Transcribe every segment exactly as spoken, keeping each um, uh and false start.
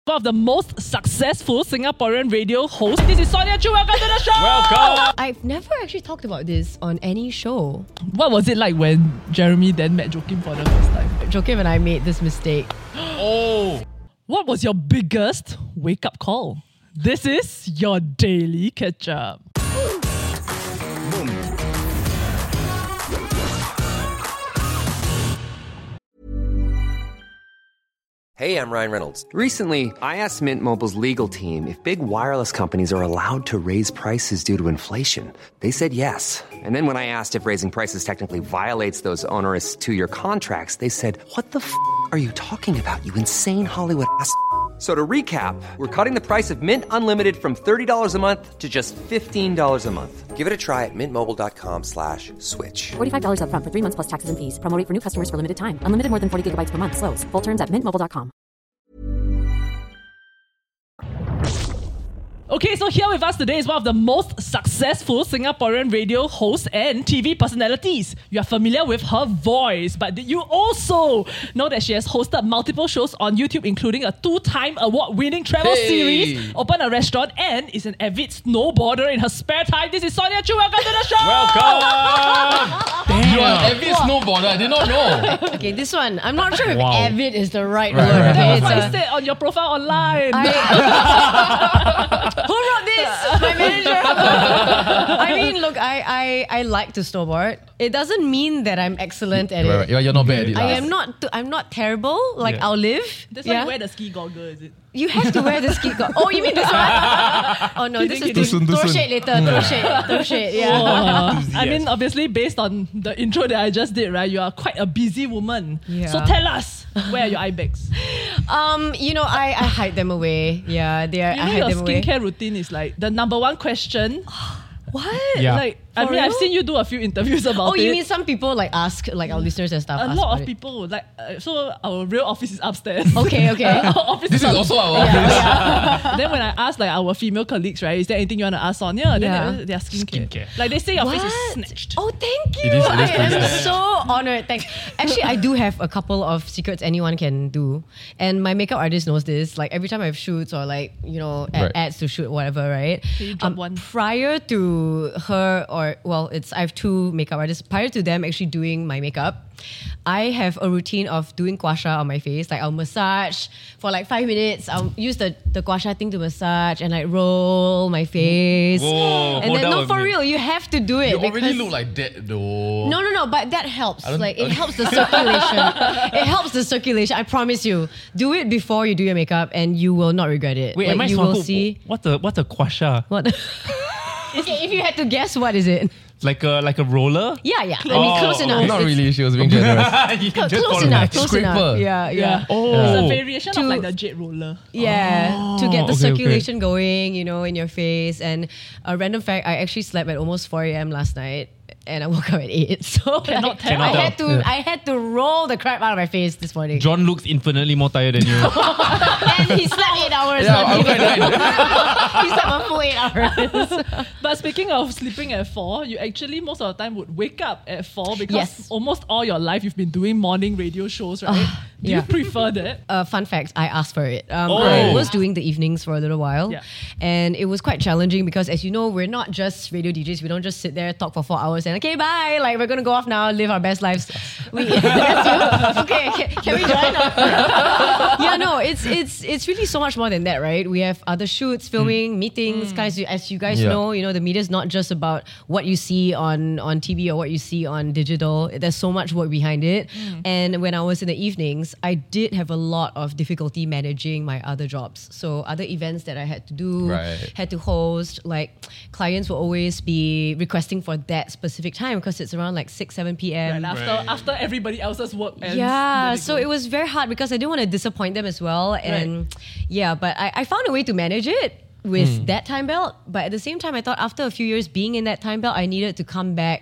One of the most successful Singaporean radio hosts. This is Sonia Chu. Welcome to the show. Welcome. I've never actually talked about this on any show. What was it like when Jeremy then met Joakim for the first time? Joakim and I made this mistake. Oh. What was your biggest wake-up call? This is your daily catch-up. Hey, I'm Ryan Reynolds. Recently, I asked Mint Mobile's legal team if big wireless companies are allowed to raise prices due to inflation. They said yes. And then when I asked if raising prices technically violates those onerous two-year contracts, they said, what the f*** are you talking about, you insane Hollywood ass f- So to recap, we're cutting the price of Mint Unlimited from thirty dollars a month to just fifteen dollars a month. Give it a try at mintmobile.com slash switch. forty-five dollars up front for three months plus taxes and fees. Promo rate for new customers for limited time. Unlimited more than forty gigabytes per month. Slows full terms at mint mobile dot com. Okay, so here with us today is one of the most successful Singaporean radio hosts and T V personalities. You are familiar with her voice, but did you also know that she has hosted multiple shows on YouTube, including a two-time award-winning travel Hey. series, opened a restaurant, and is an avid snowboarder in her spare time? This is Sonia Chu. Welcome to the show! Welcome. You are an avid snowboarder. I did not know. Okay, this one, I'm not sure if Wow. avid is the right, Right, word. right, Okay, That's it's what a- it said on your profile online. Who wrote this? My manager. I mean, look, I, I I like to snowboard. It doesn't mean that I'm excellent at Right, it. right. You're not bad at it. I lah. am not. I'm not terrible. Like Yeah. I'll live. That's why yeah. you wear the ski goggle, is it? You have to wear the ski go- Oh, you mean this one? Oh no, this is Kidding, kidding. throw Tusun, tusun. shade later. Throw shade. Throw shade. Yeah. Uh, I mean, obviously, based on the intro that I just did, right, you are quite a busy woman. Yeah. So tell us, where are your eye bags? Um, you know, I, I hide them away. Yeah, they are. You I know hide your them away. skincare routine is like the number one question. What? Yeah. Like, I For mean, I've real? seen you do a few interviews about Oh, it. you mean some people like ask, like our listeners and stuff? a ask lot about of it. people like uh, so our real office is upstairs. Okay, okay. Our office This is up- also our office. Then when I ask like our female colleagues, right, is there anything you want to ask Sonia? Then Yeah. they're, they're skincare. Skincare. Like they say your face is What? snatched. Oh, thank you. It is- it is I pretty am snatched. so honored. Thanks. Actually, I do have a couple of secrets anyone can do, and my makeup artist knows this. Like every time I have shoots or like you know ad- Right. ads to shoot whatever, right? Can you drop one? Prior to her, or well, it's I have two makeup artists. Prior to them actually doing my makeup, I have a routine of doing gua sha on my face. Like I'll massage for like five minutes. I'll use the the gua sha thing to massage and like roll my face. Whoa, and hold then on no, a for minute. real, you have to do it. You already because- look like that though. no, no, no, but that helps. don't- Like, it helps the circulation. It helps the circulation. I promise you. Do it before you do your makeup and you will not regret it. Wait, like, am I you smart? will see. What's a what's a kwasha? What? Okay, if you had to guess, what is it? Like a like a roller? Yeah, yeah. I mean, close Oh, enough. Not It's- really. She was being generous. You Close, just close follow enough. my- Close Scraper. enough. Yeah, yeah. Oh. It's a variation To- of like the jade roller. Yeah, to get the okay, okay. circulation going, you know, in your face. And a random fact, I actually slept at almost four a.m. last night. And I woke up at eight. So Cannot like, tell. I Cannot had to tell. I had to roll the crap out of my face this morning. John looks infinitely more tired than you. And he slept eight hours. Yeah, not I'm kidding. quite right. He slept a full eight hours. But speaking of sleeping at four, you actually most of the time would wake up at four because Yes. almost all your life you've been doing morning radio shows, right? Do yeah. you prefer that? Uh, fun fact, I asked for it. Um, Oh. I was doing the evenings for a little while. Yeah. And it was quite challenging because, as you know, we're not just radio D Js. We don't just sit there, talk for four hours and, okay, bye. Like, we're going to go off now, live our best lives. We, that's you? Okay, can, can we join? Yeah, no, it's it's it's really so much more than that, right? We have other shoots, filming, meetings. Guys, you- as you guys Yeah. know, you know, the media is not just about what you see on, on T V or what you see on digital. There's so much work behind it. And when I was in the evenings, I did have a lot of difficulty managing my other jobs. So other events that I had to do, Right. had to host, like clients will always be requesting for that specific time because it's around like six, seven p.m. Right, after after everybody else's work ends. Yeah, then they so go. it was very hard because I didn't want to disappoint them as well. And yeah, but I, I found a way to manage it with that time belt. But at the same time, I thought after a few years being in that time belt, I needed to come back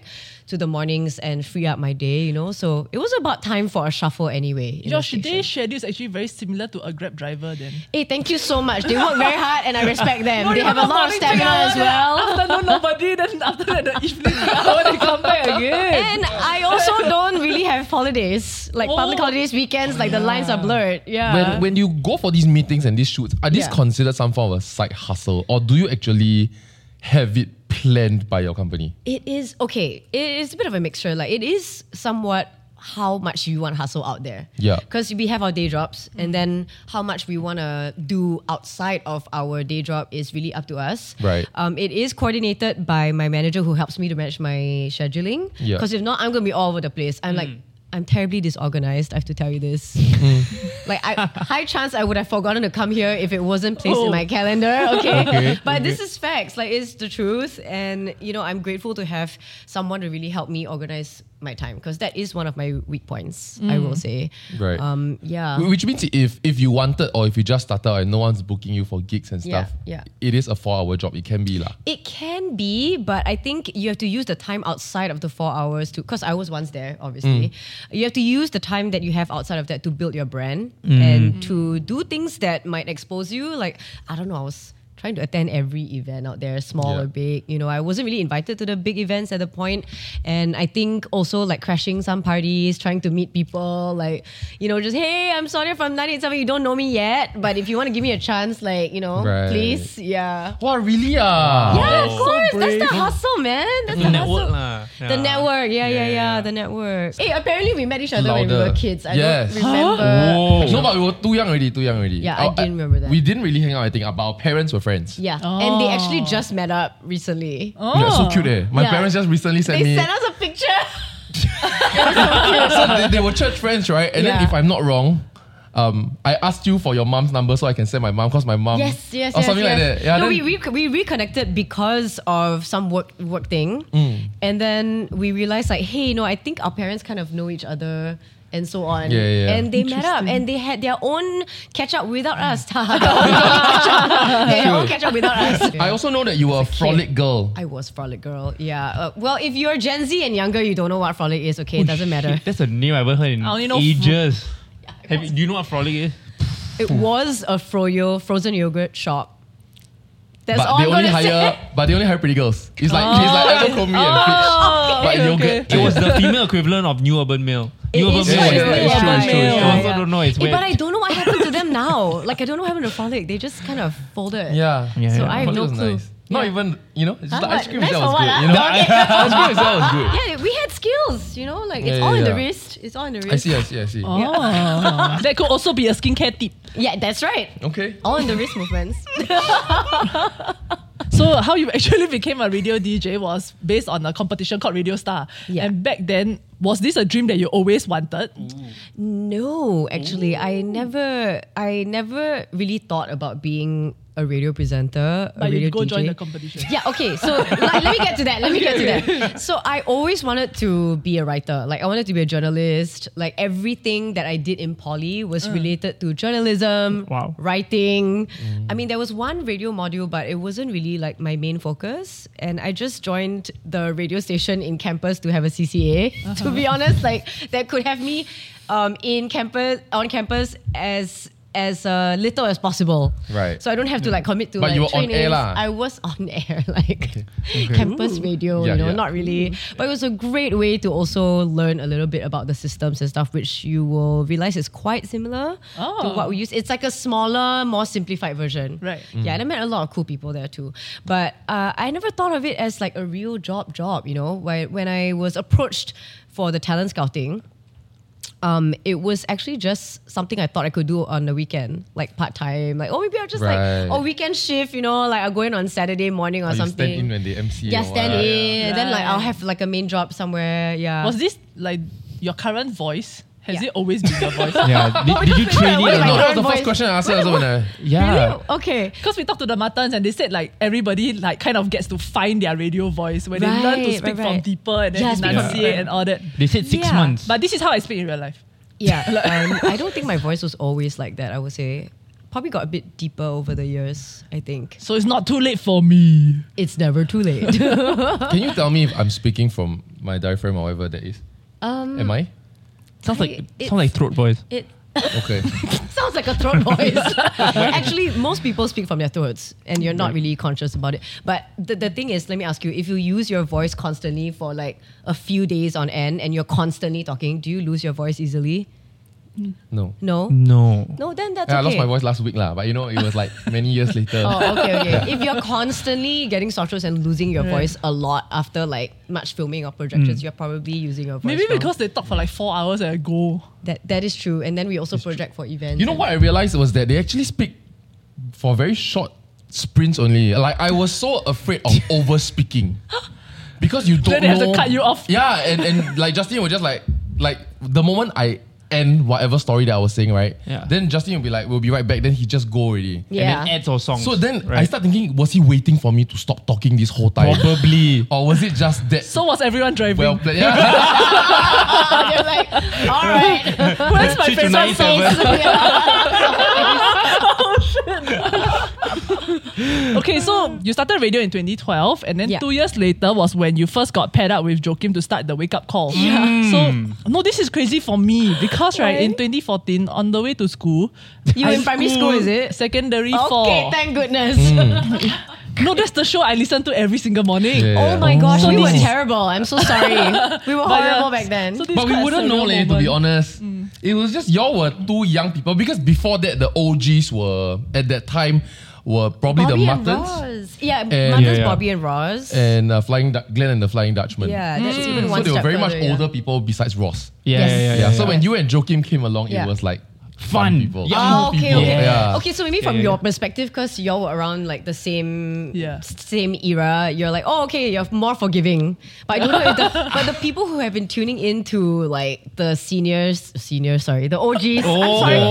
to the mornings and free up my day, you know. So it was about time for a shuffle anyway. in Your the station. day schedule is actually very similar to a Grab driver then. Hey, thank you so much. They work very hard and I respect them. No, they you have a have lot of morning stamina peak as hour, well. then Afternoon nobody, then after that the evening peak hour they come back again. And I also don't really have holidays, like Oh. public holidays, weekends, like the lines are blurred. Yeah. When when you go for these meetings and these shoots, are these Yeah. considered some form of a side hustle, or do you actually have it planned by your company? It is, okay, it is a bit of a mixture. Like, it is somewhat how much you want to hustle out there. Yeah. Because we have our day jobs, and then how much we want to do outside of our day job is really up to us. Right. Um, it is coordinated by my manager who helps me to manage my scheduling. Yeah. Because if not, I'm going to be all over the place. I'm like, I'm terribly disorganized, I have to tell you this. Like, I, high chance I would have forgotten to come here if it wasn't placed in my calendar, okay? Okay, But this is facts, like, it's the truth. And, you know, I'm grateful to have someone to really help me organize my time, because that is one of my weak points, I will say. Right. Um, yeah. Wh- Which means if if you wanted, or if you just started and no one's booking you for gigs and Yeah, stuff, yeah. it is a four-hour job. It can be lah. It can be, but I think you have to use the time outside of the four hours to, because I was once there, obviously. You have to use the time that you have outside of that to build your brand and to do things that might expose you. Like, I don't know, I was trying to attend every event out there, small Yeah. or big. You know, I wasn't really invited to the big events at the point. And I think also like crashing some parties, trying to meet people, like, you know, just, hey, I'm Sonia from nine eight seven, you don't know me yet, but if you want to give me a chance, like, you know, Right. please, yeah. Wow, really? Ah. Yeah, of So course. That's brave. the hustle, man. That's The the network hustle. lah. The Yeah. network, yeah, yeah, yeah, Yeah, yeah. the network. Hey, apparently we met each other when we Louder. were kids. I Yes. don't remember. Whoa. No, but we were too young already. Too young already. Yeah, I Oh, didn't remember that. We didn't really hang out. I think, but our parents were friends. Yeah, and they actually just met up recently. Yeah, so cute. Eh? My Yeah. parents just recently sent They me. sent us a picture. so they, they were church friends, right? And Yeah. then if I'm not wrong, um, I asked you for your mom's number so I can send my mom, because my mom. Yes, yes, or yes. something yes. like that. Yeah, no, then- we, re- we reconnected because of some work work thing, Mm. and then we realized like, hey, no, I think our parents kind of know each other. And so on. Yeah, yeah, yeah. And they met up and they had their own catch up without us. They had their own catch up without us. I also know that you were a frolic girl. I was Frolic Girl, yeah. Uh, well, if you're Gen Z and younger, you don't know what Frolic is, okay? It doesn't matter. Shit, that's a name I've ever heard in I only know ages. Have you, do you know what frolic is? It was a Froyo frozen yogurt shop. That's all But they I'm only gonna say. hire, but they only hire pretty girls. It's like it's like Abercrombie and Fitch, but okay, yogurt. okay. It was the female equivalent of New Urban Mail. It New is Urban Mail true, is- yeah, is true, is true. yeah, I yeah, also yeah. don't know. It's Eh, weird. but I don't know what happened to them now. Like, I don't know what happened to Frolic. They just kind of folded. Yeah. Yeah, So yeah. I have Frolic no was clue. nice. Not Yeah. even, you know, it's just Huh? the ice What? cream Nice itself for was what, good. ah? You know, Okay. ice cream itself was good. Yeah, we had skills, you know, like Yeah, it's yeah, all in the yeah. wrist. It's all in the wrist. I see, I see, I see. Oh. That could also be a skincare tip. Yeah, that's right. Okay. All in the wrist movements. So how you actually became a radio D J was based on a competition called Radio Star. Yeah. And back then, was this a dream that you always wanted? No, actually, I never, I never really thought about being a radio presenter, a But radio you go D J. join the competition. Yeah, okay. So like, let me get to that. Let me get to that. So I always wanted to be a writer. Like I wanted to be a journalist. Like everything that I did in poly was related to journalism, Wow. writing. I mean, there was one radio module, but it wasn't really like my main focus. And I just joined the radio station in campus to have a C C A. To be honest, like that could have me um, in campus on campus as as uh, little as possible. Right. So I don't have to like commit to But like you were on air trainings. lah. I was on air, like campus radio, Yeah, you know, yeah. not really. But it was a great way to also learn a little bit about the systems and stuff, which you will realize is quite similar to Oh. what we use. It's like a smaller, more simplified version. Right. Yeah, and I met a lot of cool people there too. But uh, I never thought of it as like a real job job, you know, when, when I was approached for the talent scouting. Um, it was actually just something I thought I could do on the weekend, like part time. Like, oh, maybe I'll just Right. like, oh, weekend shift, you know, like I'll go in on Saturday morning or Or you something. stand in when they M C. yeah, or stand what. in. And then like I'll Right. have like a main job somewhere. Yeah. Was this like your current voice? Has Yeah. it always been your voice? Yeah. Did, did you train What it is or my No, not? that was the Voice. first question I asked. Also when I, Yeah. Really? Okay. Because we talked to the Matans and they said like everybody like kind of gets to find their radio voice when they learn to Right, speak right, from right. deeper and then Yeah, speak from enunciate deeper. and all that. They said six Yeah. months. But this is how I speak in real life. Yeah. um, I don't think my voice was always like that, I would say. Probably got a bit deeper over the years, I think. So it's not too late for me. It's never too late. can you tell me if I'm speaking from my diaphragm or whatever that is? Um, Am I? Sounds like It- sounds like throat voice. It Okay. sounds like a throat voice. Actually, most people speak from their throats and you're not really conscious about it. But the, the thing is, let me ask you, if you use your voice constantly for like a few days on end and you're constantly talking, do you lose your voice easily? No. No? No. No, then that's Yeah, I okay. lost my voice last week lah, but you know, it was like many years later. Oh, okay, okay. If you're constantly getting sore throats and losing your voice a lot after like much filming or projections, you're probably using your voice Maybe wrong. because they talk for like four hours at a go. that that is true. And then we also project for events. You know and- what I realized was that they actually speak for very short sprints only. Like I was so afraid of over speaking. Because you don't Then they have to know. cut you off. Yeah, and, and like Justin was just like like the moment I end whatever story that I was saying, right? Yeah. Then Justin will be like, we'll be right back. Then he just go already. Yeah. And then ads or songs. So then I right? start thinking, was he waiting for me to stop talking this whole time? Probably. Or was it just that So was everyone driving? well played? Yeah. They're like, all right. Where's my Three to favorite nine, song? seven. Okay, so you started radio in twenty twelve, and then Yeah. two years later was when you first got paired up with Joachim to start the Wake Up Call. Yeah. So no, this is crazy for me because right Why? in twenty fourteen, on the way to school, You I- in primary school, is it? Secondary Okay, four. thank goodness. No, that's the show I listen to every single morning. Yeah. Oh my gosh, So we this were is- terrible. I'm so sorry. We were But, horrible uh, back then. so this But is we quite a wouldn't know, surreal leh, to be moment. honest. It was just y'all were two young people because before that, the O Gs were, at that time, were probably Bobby the and Muttons Roz. Yeah, And- Muttons, Yeah, yeah. Bobby and Roz. and uh, Flying Du- Glenn and the Flying Dutchman. yeah, that's even So one they were step very much further, yeah. older people besides Ross. Yeah, Yes. yeah, yeah, Yeah, yeah. so when you and Joachim came along, Yeah. it was like Fun. fun people. Yeah. Oh, okay, people. okay. Yeah. Okay, so maybe from Yeah, yeah, your yeah. perspective, because y'all were around like the same Yeah. same era, you're like, oh, okay, you're more forgiving. But I don't know if the, but the people who have been tuning into like the seniors, seniors, sorry, the O Gs. I'm sorry.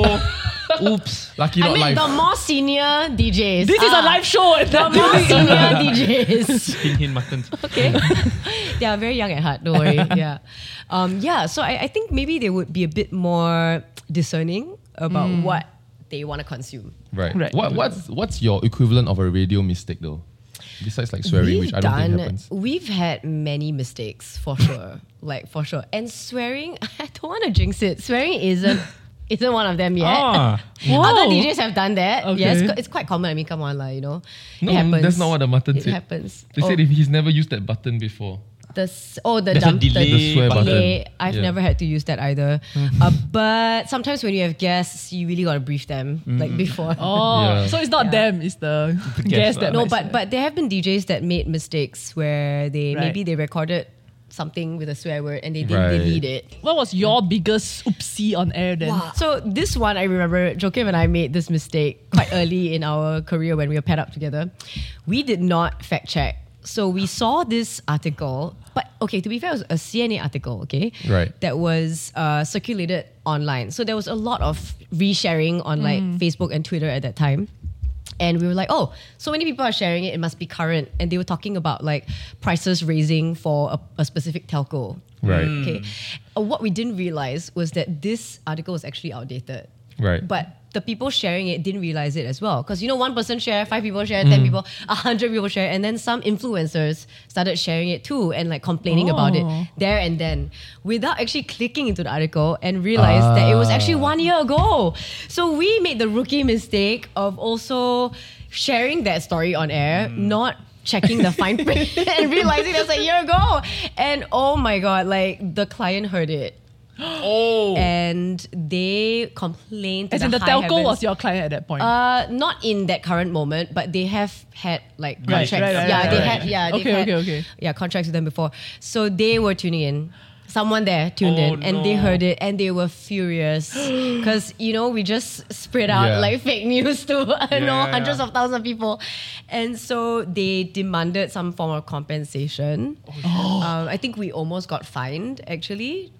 Oh, oops. Lucky I not mean, live. the more senior D Js. This is a Ah, live show. and The that more really- senior D Js. Hint, hint, muttons. Okay. They are very young at heart, don't worry. Yeah. Um, yeah, so I, I think maybe they would be a bit more discerning about what they want to consume. Right. Right. What, what's what's your equivalent of a radio mistake though? Besides like swearing, which I don't think happens. We've had many mistakes for sure. Like for sure. And swearing, I don't want to jinx it. Swearing isn't isn't one of them yet. Ah. Other D Js have done that. Okay. Yes, it's quite common. I mean, come on, lah, you know. No, it happens. that's not what the Mutton It said. happens. They oh, said if he's never used that button before. the s- oh the There's a dump, delay The swear button. delay. I've Yeah. never had to use that either. Uh, but sometimes when you have guests, you really gotta brief them like before. Oh, Yeah. so it's not Yeah. them, it's the, guest guest lah. that No, might but swear. but there have been D Js that made mistakes where they Right. maybe they recorded something with a swear word and they didn't Right. delete it. What was your biggest oopsie on air then? So this one, I remember Joachim and I made this mistake quite early in our career when we were paired up together. We did not fact check. So we saw this article, but okay, to be fair, it was a C N A article, okay? Right. That was uh, circulated online. So there was a lot of resharing on like Facebook and Twitter at that time. And we were like, oh, so many people are sharing it, it must be current. And they were talking about like prices raising for a, a specific telco. Right. Okay. Uh, what we didn't realize was that this article was actually outdated. Right. But the people sharing it didn't realize it as well. Because, you know, one person share, five people share, ten people, a hundred people share. And then some influencers started sharing it too and like complaining about it Oh. there and then without actually clicking into the article and realized that it was actually one year ago. So we made the rookie mistake of also sharing that story on air, not checking the fine print and realizing it was a year ago. And oh my God, like the client heard it. Oh. And they complained to As in the high telco heavens. was your client at that point. Uh, not in that current moment, but they have had like Right, contracts. right, right, yeah, right, they right. had yeah, they've Okay, had, okay, okay. yeah, contracts with them before. So they were tuning in. Someone there tuned Oh, in and they no. heard it and they were furious because you know we just spread out Yeah. like fake news to you know Yeah. hundreds of thousands of people, and so they demanded some form of compensation. Oh. Um, I think we almost got fined actually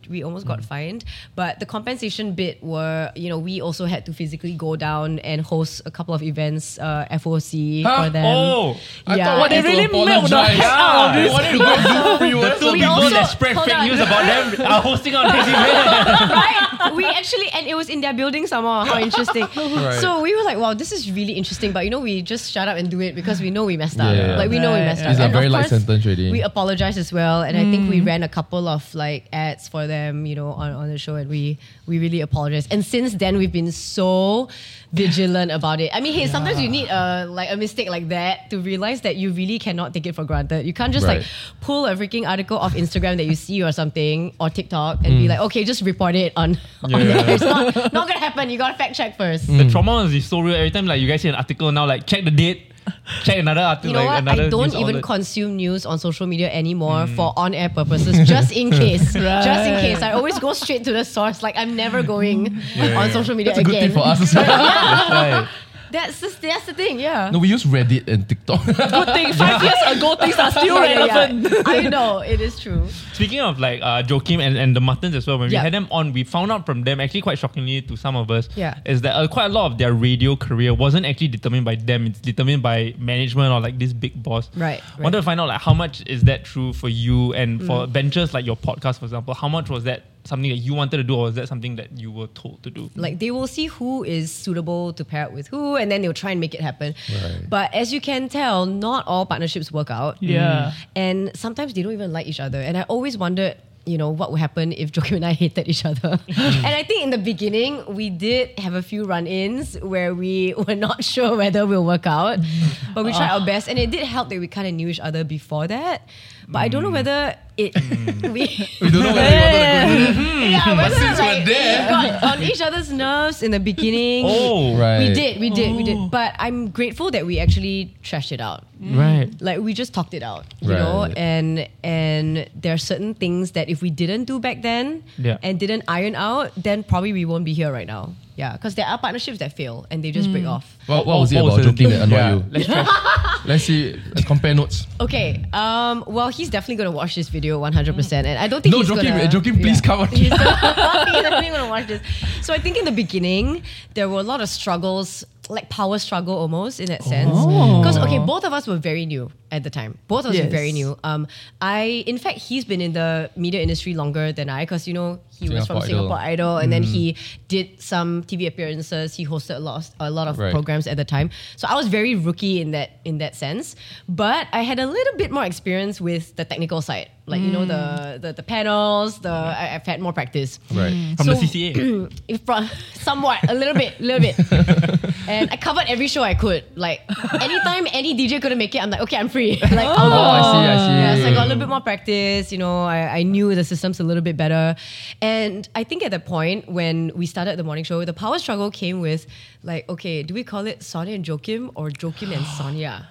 we almost got fined. But the compensation bit were, you know, we also had to physically go down and host a couple of events, uh, F O C Huh? for them. Oh, I Yeah. thought What, they I had to really milked the apologize. heck out of They this. wanted to go and do free work. the two We people also- that spread hold fake on. news about them are hosting on his event. Right? We actually, and it was in their building somehow. How interesting. So we were like, wow, this is really interesting. But you know, we just shut up and do it because we know we messed up. Yeah, yeah. Like we know we Right, messed yeah. up. It's a And very of light course, sentence already. We apologized as well. And I think we ran a couple of like ads for them, you know, on, on the show, and we we really apologized. And since then we've been so vigilant about it. I mean, hey, sometimes you need a like a mistake like that to realize that you really cannot take it for granted. You can't just Right. like pull a freaking article off Instagram that you see or something or TikTok and be like, okay, just report it on, on Yeah. there. It's not, not gonna happen. You gotta fact check first. The trauma is so real. Every time like you guys see an article now, like check the date, check another article. You know like, what? Another I don't news even outlet. consume news on social media anymore for on-air purposes, just in case. Just in case. I always go straight to the source. Like I'm never going on social media That's a good again. thing for us as well. That's right. That's the, that's the thing, yeah. No, we use Reddit and TikTok. Good thing. Five years ago, things are still Yeah, yeah, relevant. yeah. I know, it is true. Speaking of like uh, Joachim and, and the Muttons as well, when Yeah. we had them on, we found out from them, actually quite shockingly to some of us, Yeah. is that uh, quite a lot of their radio career wasn't actually determined by them. It's determined by management or like this big boss. Right, I wanted right. to find out like how much is that true for you and for Mm. ventures like your podcast, for example. How much was that something that you wanted to do, or was that something that you were told to do? Like they will see who is suitable to pair up with who, and then they'll try and make it happen. Right. But as you can tell, not all partnerships work out. Yeah. And sometimes they don't even like each other. And I always wondered, you know, what would happen if Joachim and I hated each other. And I think in the beginning, we did have a few run-ins where we were not sure whether we'll work out. But we tried our best. And it did help that we kind of knew each other before that. But I don't know whether it... we, We don't know whether we wanted to go. yeah, whether since we're like, there- we got on each other's nerves in the beginning. Oh, Right. We did, we did, we did. But I'm grateful that we actually trashed it out. right. Like we just talked it out, you know, Right. and and there are certain things that if we didn't do back then Yeah. and didn't iron out, then probably we won't be here right now. Yeah, because there are partnerships that fail and they just break off. What, what was it Oh, about so- Joaquin that annoyed yeah. you? Let's try. Let's see. uh, Compare notes. Okay, um, well, he's definitely gonna watch this video one hundred percent, and I don't think No, he's Joaquin, gonna. Joaquin, please come on. He's, he's definitely gonna watch this. So I think in the beginning there were a lot of struggles, like power struggle almost in that sense. Because okay, both of us were very new at the time. Both of us were Yes. very new. Um, I in fact he's been in the media industry longer than I, because you know he was from Singapore Singapore Idol. Idol, and then he did some T V appearances. He hosted a lot, of, a lot of Right. programs at the time. So I was very rookie in that in that sense. But I had a little bit more experience with the technical side, like you know the the, the panels. The I, I've had more practice. Right. From So- the C C A. If from somewhat, a little bit, a little bit. And I covered every show I could. Like anytime any D J couldn't make it, I'm like, okay, I'm free. Like, I'll go. Oh, I see, I see. Yeah, so I got a little bit more practice. You know, I, I knew the systems a little bit better. And I think at the point when we started the morning show, the power struggle came with like, okay, do we call it Sonia and Joachim or Joachim and Sonia?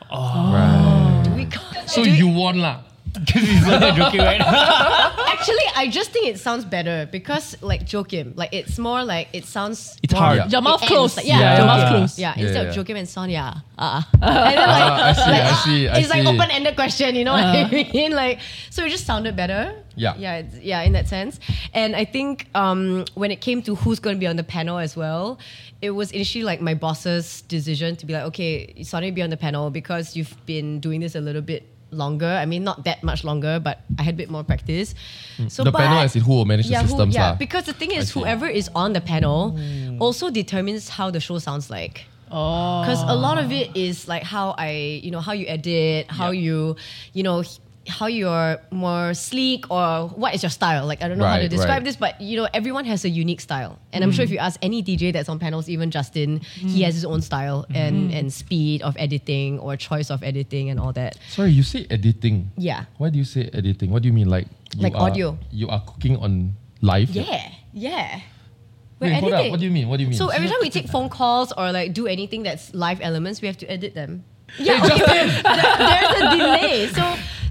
Right. Do we call, So do we- you won lah. Because he's only joking right now. Actually, I just think it sounds better because like Joachim, like it's more like it sounds. It's more- hard. Yeah. Your mouth it closed. ends, like, yeah, Yeah, Joachim. your mouth closed. Yeah, Yeah, instead yeah. of Joachim and Sonia. Uh, and then like, Ah, I see, like, I see, I it's like see. open-ended question, you know what I mean? Like, so it just sounded better. Yeah. Yeah, it's, yeah, in that sense. And I think um, when it came to who's going to be on the panel as well, it was initially like my boss's decision to be like, okay, Sonia, be on the panel because you've been doing this a little bit longer. I mean, not that much longer, but I had a bit more practice. So, The but- panel as in who will manage the yeah, who- systems yeah, lah. because the thing I is, see. whoever is on the panel also determines how the show sounds like. Oh. Because a lot of it is like how I, you know, how you edit, how you, you know, h- how you're more sleek or what is your style. Like, I don't know how to Right, describe right. this, but you know, everyone has a unique style. And I'm sure if you ask any D J that's on panels, even Justin, he has his own style and, and speed of editing or choice of editing and all that. Sorry, you say editing. Yeah. Why do you say editing? What do you mean? Like you Like are, audio. You are cooking on live? Yeah, yeah. We're Wait, hold editing. up. What do you mean? What do you mean? So every time we take phone calls or like do anything that's live elements, we have to edit them. Yeah, okay, but th- there's a delay. So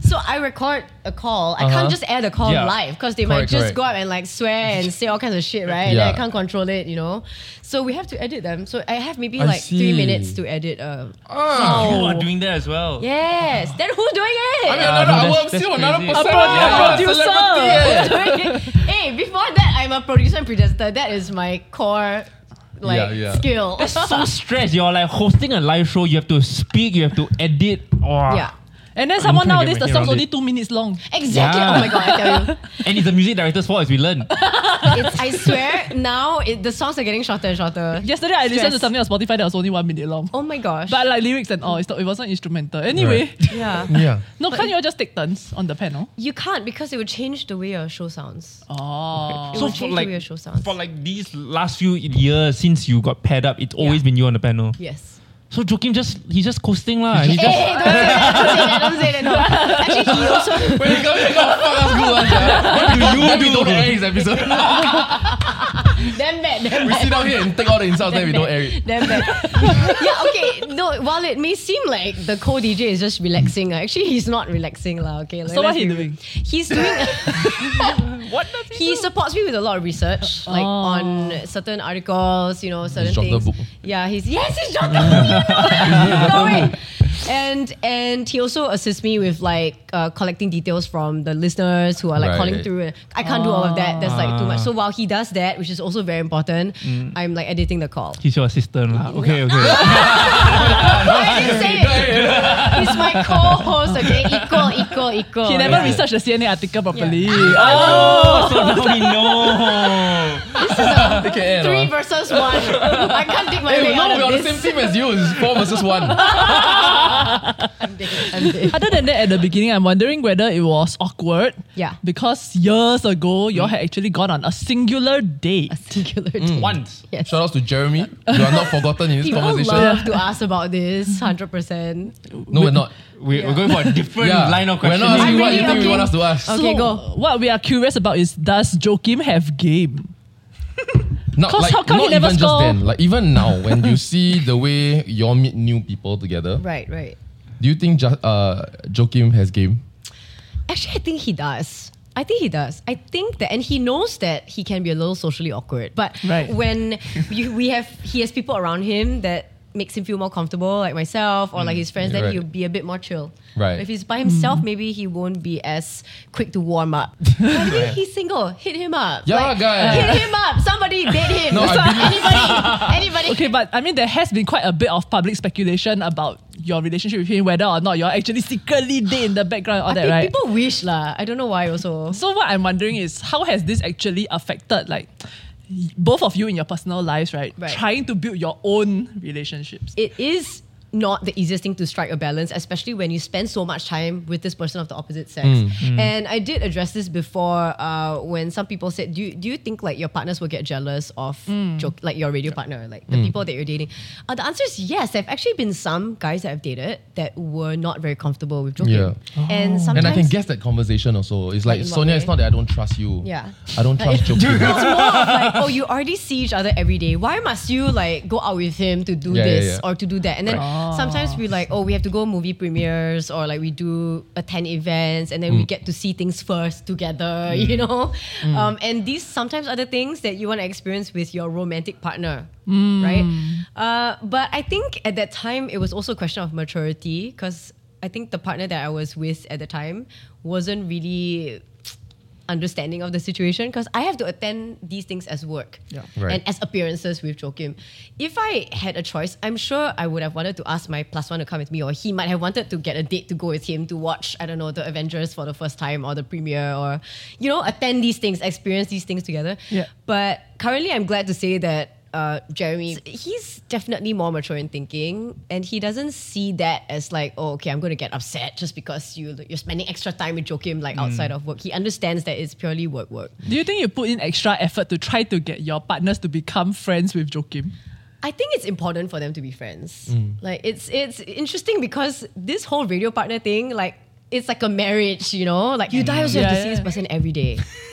So I record a call. I Uh-huh. can't just air the call Yeah. live because they might Correct, just correct. go up and like swear and say all kinds of shit, right? And Yeah. I can't control it, you know. So we have to edit them. So I have maybe I like three see. minutes to edit. Uh, Ah. You are doing that as well. yes. Then who's doing it? I mean, Ah, another, no, I that's- will that's still another crazy. person. A pro- yeah. a producer. Celebrity, yeah. Doing it. Hey, before that, I'm a producer and presenter. That is my core like Yeah, yeah. skill. So stressed. You're like hosting a live show. You have to speak. You have to edit. Oh. yeah. And then I'm someone trying to nowadays, get the my song's head only around two minutes long. Exactly. Yeah. Oh my god, I tell you. And it's the music director's fault as we learn. It's, I swear, now it, the songs are getting shorter and shorter. Yesterday, I listened to Stress. something on Spotify that was only one minute long. Oh my gosh. But like lyrics and all, it's not, it wasn't instrumental. Anyway, yeah. Yeah. no, can't you all just take turns on the panel? You can't because it would change the way your show sounds. Oh. It So will for change like the way your show sounds. for like these last few years since you got paired up, it's always Yeah. been you on the panel. Yes. So Joakim just he's just coasting lah. He just Hey, don't say that, don't say that, don't say that. No. Actually, he also... When you come here, you gotta fuck us good one, yeah. What do you do? We don't air his episode. Damn bad, damn We bad. sit down here and take all the insults, then we don't air it. Damn bad. Yeah, okay. No, while it may seem like the co-D J is just relaxing, uh, actually he's not relaxing lah. Okay. Like, So what let's he be real. doing? He's doing. What does He supports me with a lot of research, like Oh. on certain articles, you know, certain dropped the things. book. Yeah, he's yes, he's dropped the book. No way. And and he also assists me with like uh, collecting details from the listeners who are like Right. calling through. I can't do all of that. That's like too much. Ah. So while he does that, which is also very important, I'm like editing the call. he's your assistant lah. Okay, okay. I didn't say it. He's my co-host. Okay, equal, equal, equal. He never Yeah. researched the C N A article properly. Oh, so now we know. They can air, Three no? versus one. I can't dig my Hey, way no, out we're of on the this. same team as you. It's four versus one. I'm dead. I'm dead. Other than that, at the beginning, I'm wondering whether it was awkward. Yeah. Because years ago, you all had actually gone on a singular date. Singular. Once. Yes. Shout out to Jeremy. You are not forgotten in this People conversation. love to ask about this, one hundred percent. No, we're not. We, We're going for a different Yeah. line of We're questioning. not asking I'm what you really think we looking- want us to ask. Okay, So, go. What we are curious about is, does Joakim have game? Not, 'Cause like, how come he not never even score? just then. Like even now, when you see the way you all meet new people together, Right, right. do you think ju- uh, Joakim has game? Actually, I think he does. I think he does. I think that, and he knows that he can be a little socially awkward. But Right. when you, we have, he has people around him that makes him feel more comfortable, like myself or like his friends, then Right. he'll be a bit more chill. Right. If he's by himself, maybe he won't be as quick to warm up. But I think he's single. Hit him up. Yeah, guy. Hit him up. Somebody date him. No, I believe- anybody. Anybody. Okay, but I mean, there has been quite a bit of public speculation about your relationship with him, whether or not you're actually secretly date in the background, all I that, think right? people wish lah. I don't know why also. So what I'm wondering is, how has this actually affected, like, y- both of you in your personal lives, right? Right. Trying to build your own relationships. It is not the easiest thing to strike a balance, especially when you spend so much time with this person of the opposite sex. And I did address this before uh, when some people said, do you, do you think like your partners will get jealous of joke, like your radio partner, like the people that you're dating? Uh, the answer is yes. There have actually been some guys that I've dated that were not very comfortable with joking. Yeah. And sometimes... And I can guess that conversation also. It's like, Like in what Sonia, way? it's not that I don't trust you. Yeah. I don't trust Joakim. It's more of like, oh, you already see each other every day. Why must you like go out with him to do Yeah, yeah, this yeah. or to do that? And then sometimes we like, oh, we have to go movie premieres or like we do attend events and then Mm. we get to see things first together, you know? Um, and these sometimes are the things that you want to experience with your romantic partner, right? Uh, but I think at that time, it was also a question of maturity because I think the partner that I was with at the time wasn't really understanding of the situation because I have to attend these things as work Right. and as appearances with Joakim. If I had a choice, I'm sure I would have wanted to ask my plus one to come with me, or he might have wanted to get a date to go with him to watch, I don't know, the Avengers for the first time or the premiere, or, you know, attend these things, experience these things together. Yeah. But currently, I'm glad to say that uh, Jeremy, he's definitely more mature in thinking, and he doesn't see that as like, oh, okay, I'm going to get upset just because you, you're spending extra time with Joakim like outside of work. He understands that it's purely work work. Do you think you put in extra effort to try to get your partners to become friends with Joakim? I think it's important for them to be friends. Like it's it's interesting because this whole radio partner thing, like it's like a marriage, you know? Like you die also have Yeah, to see yeah. this person every day.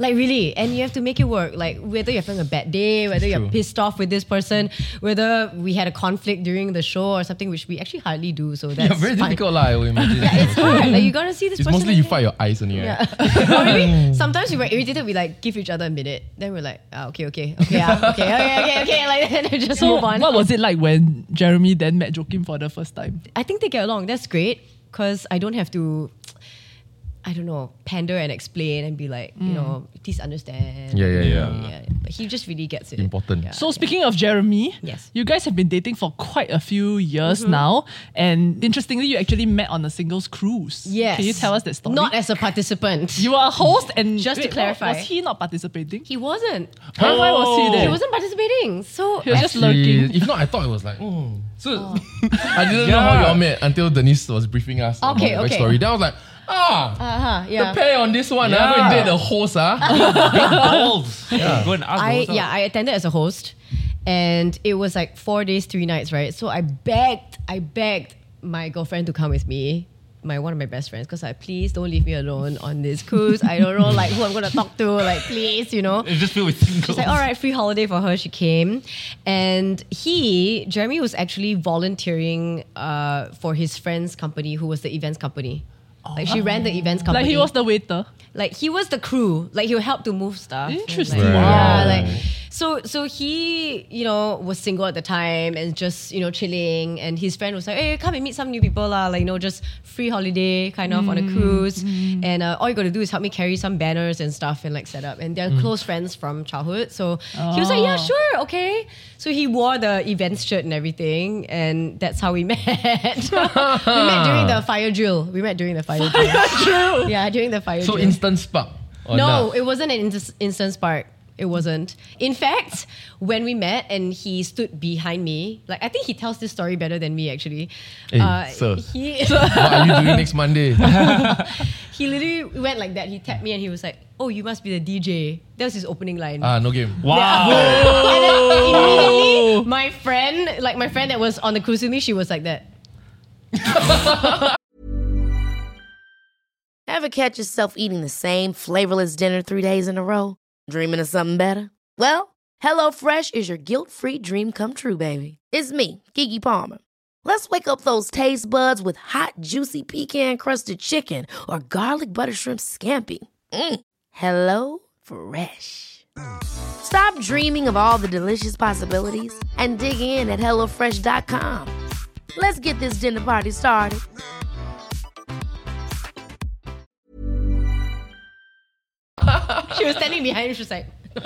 Like really, and you have to make it work. Like whether you're having a bad day, whether It's you're true. pissed off with this person, whether we had a conflict during the show or something, which we actually hardly do. So that's Yeah, very fine. difficult lah. I would imagine. Yeah, it's hard. Like you gotta see this It's person. mostly you every fight day. your eyes only, right? Yeah. Or maybe sometimes we were irritated. We like give each other a minute. Then we're like, ah, okay, okay, okay, ah, okay, okay, okay, okay. Like then we just So move on. what was it like when Jeremy then met Joakim for the first time? I think they get along. That's great because I don't have to, I don't know, pander and explain and be like, you know, please understand. Yeah, yeah, yeah. yeah. But he just really gets it. Important. Yeah. So speaking of Jeremy, Yes. you guys have been dating for quite a few years now, and interestingly, you actually met on a singles cruise. Yes. Can you tell us that story? Not as a participant. you were a host, and Just to wait, clarify. was he not participating? He wasn't. Why, why was he there? He wasn't participating. So He was just Actually, lurking. if not, I thought it was like, oh. So I didn't know how y'all met until Denise was briefing us Okay, about the okay. backstory. Then I was like, ah, uh-huh, yeah. the pair on this one. Yeah. I'm going to date the host. Ah. Balls. Go and ask I those, uh, yeah, I attended as a host, and it was like four days, three nights, right? So I begged, I begged my girlfriend to come with me, my one of my best friends, because I please don't leave me alone on this cruise. I don't know like who I'm gonna talk to, like please, you know. It's just filled with singles. She's like, all right, free holiday for her. She came, and he, Jeremy, was actually volunteering uh, for his friend's company, who was the events company. Like she ran the events company. Like he was the waiter. Like he was the crew. Like he would help to move stuff. And, Interesting. like, Right. Yeah. Right. Like so. So he, you know, was single at the time and just you know chilling. And his friend was like, "Hey, come and meet some new people lah. Like you know, just free holiday kind of on a cruise. And uh, all you got to do is help me carry some banners and stuff and like set up. And they're close friends from childhood. So he was like, "Yeah, sure, okay." So he wore the events shirt and everything, and that's how we met. we met during the fire drill. We met during the fire drill. True. Yeah, during the fire So drill. instant spark. or No, not? it wasn't an inst- instant spark. It wasn't. In fact, when we met and he stood behind me, like I think he tells this story better than me actually. Hey, sir. He What are you doing next Monday? he literally went like that. He tapped me and he was like, "Oh, you must be the D J." That was his opening line. ah, no game. Wow. And then immediately, my friend, like my friend that was on the cruise with me, she was like that. Ever catch yourself eating the same flavorless dinner three days in a row? Dreaming of something better? Well, HelloFresh is your guilt-free dream come true, baby. It's me, Keke Palmer. Let's wake up those taste buds with hot, juicy pecan-crusted chicken or garlic butter shrimp scampi. Mm. Hello Fresh. Stop dreaming of all the delicious possibilities and dig in at hello fresh dot com. Let's get this dinner party started. She was standing behind him. She was like,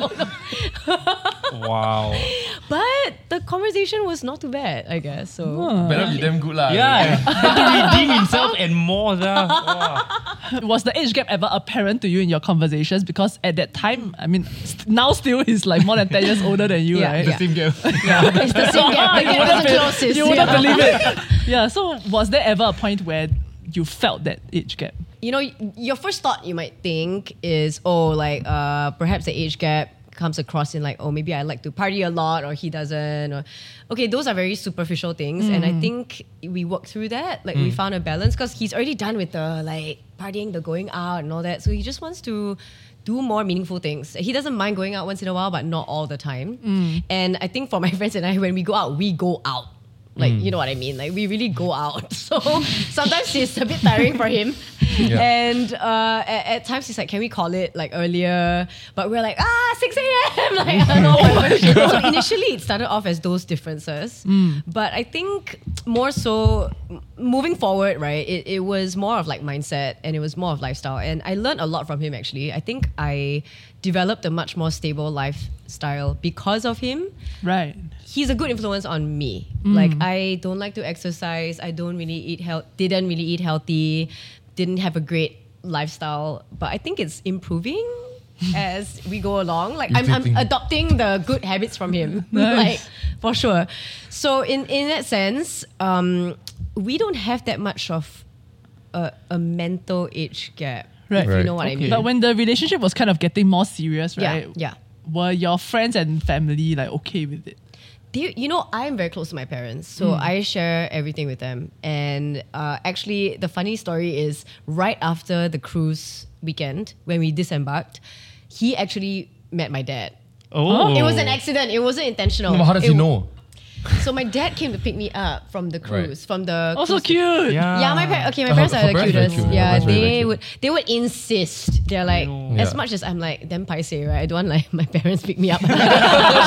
Wow. but the conversation was not too bad, I guess. So Better be damn good lah. Yeah. Had to redeem himself and more. Yeah. Wow. Was the age gap ever apparent to you in your conversations? Because at that time, I mean, st- now still he's like more than ten years older than you, Yeah, right? yeah. Same game. it's the same gap. you It wouldn't, was the be- closest. you wouldn't yeah. believe it. Yeah, so was there ever a point where you felt that age gap? You know, your first thought you might think is, oh, like uh, perhaps the age gap comes across in like, oh, maybe I like to party a lot or he doesn't. Or okay, those are very superficial things, and I think we worked through that. Like we found a balance because he's already done with the like partying, the going out, and all that. So he just wants to do more meaningful things. He doesn't mind going out once in a while, but not all the time. And I think for my friends and I, when we go out, we go out. Like, you know what I mean? Like, we really go out. So sometimes it's a bit tiring for him. Yeah. And uh, at, at times he's like, can we call it like earlier? But we're like, ah, six a.m. Like, I don't know. So initially it started off as those differences. But I think more so, m- moving forward, right, it, it was more of like mindset and it was more of lifestyle. And I learned a lot from him actually. I think I developed a much more stable lifestyle because of him. Right. He's a good influence on me. Like I don't like to exercise. I don't really eat health. Didn't really eat healthy. Didn't have a great lifestyle. But I think it's improving as we go along. Like I'm, I'm Irritating. adopting the good habits from him. Nice. Like for sure. So in in that sense, um, we don't have that much of a, a mental age gap. Right. If you Right. know what I Okay. mean. But when the relationship was kind of getting more serious, yeah, right? yeah. Were your friends and family like okay with it? They, you know, I'm very close to my parents, so I share everything with them. And uh, actually, the funny story is right after the cruise weekend, when we disembarked, he actually met my dad. Oh. It was an accident. It wasn't intentional. No, but how does It he w- know? So my dad came to pick me up from the cruise, from the Oh, so cruise- cute. Yeah. Yeah, my parents. Okay, my Her- parents her are the parents very cutest. cute. Her Yeah, parents very, very they cute. would they would insist. They're like, as Yeah. much as I'm like them paiseh, right? I don't want like my parents pick me up. I'm, not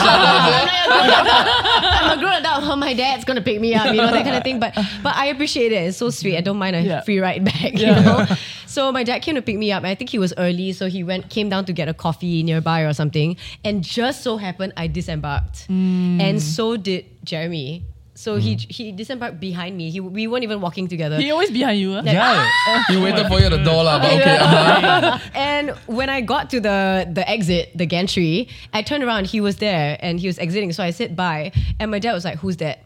a grown adult. I'm a grown adult. How my dad's gonna pick me up, you know, that kind of thing. But but I appreciate it. It's so sweet. I don't mind a Yeah. free ride back. Yeah. You know. So my dad came to pick me up. And I think he was early, so he went came down to get a coffee nearby or something. And just so happened, I disembarked, and so did Jeremy. So he he disembarked behind me. He, we weren't even walking together. He always behind you. Huh? Yeah. He waited for you at the door, lah. But okay, uh-huh. And when I got to the the exit, the gantry, I turned around. He was there and he was exiting. So I said bye. And my dad was like, "Who's that?"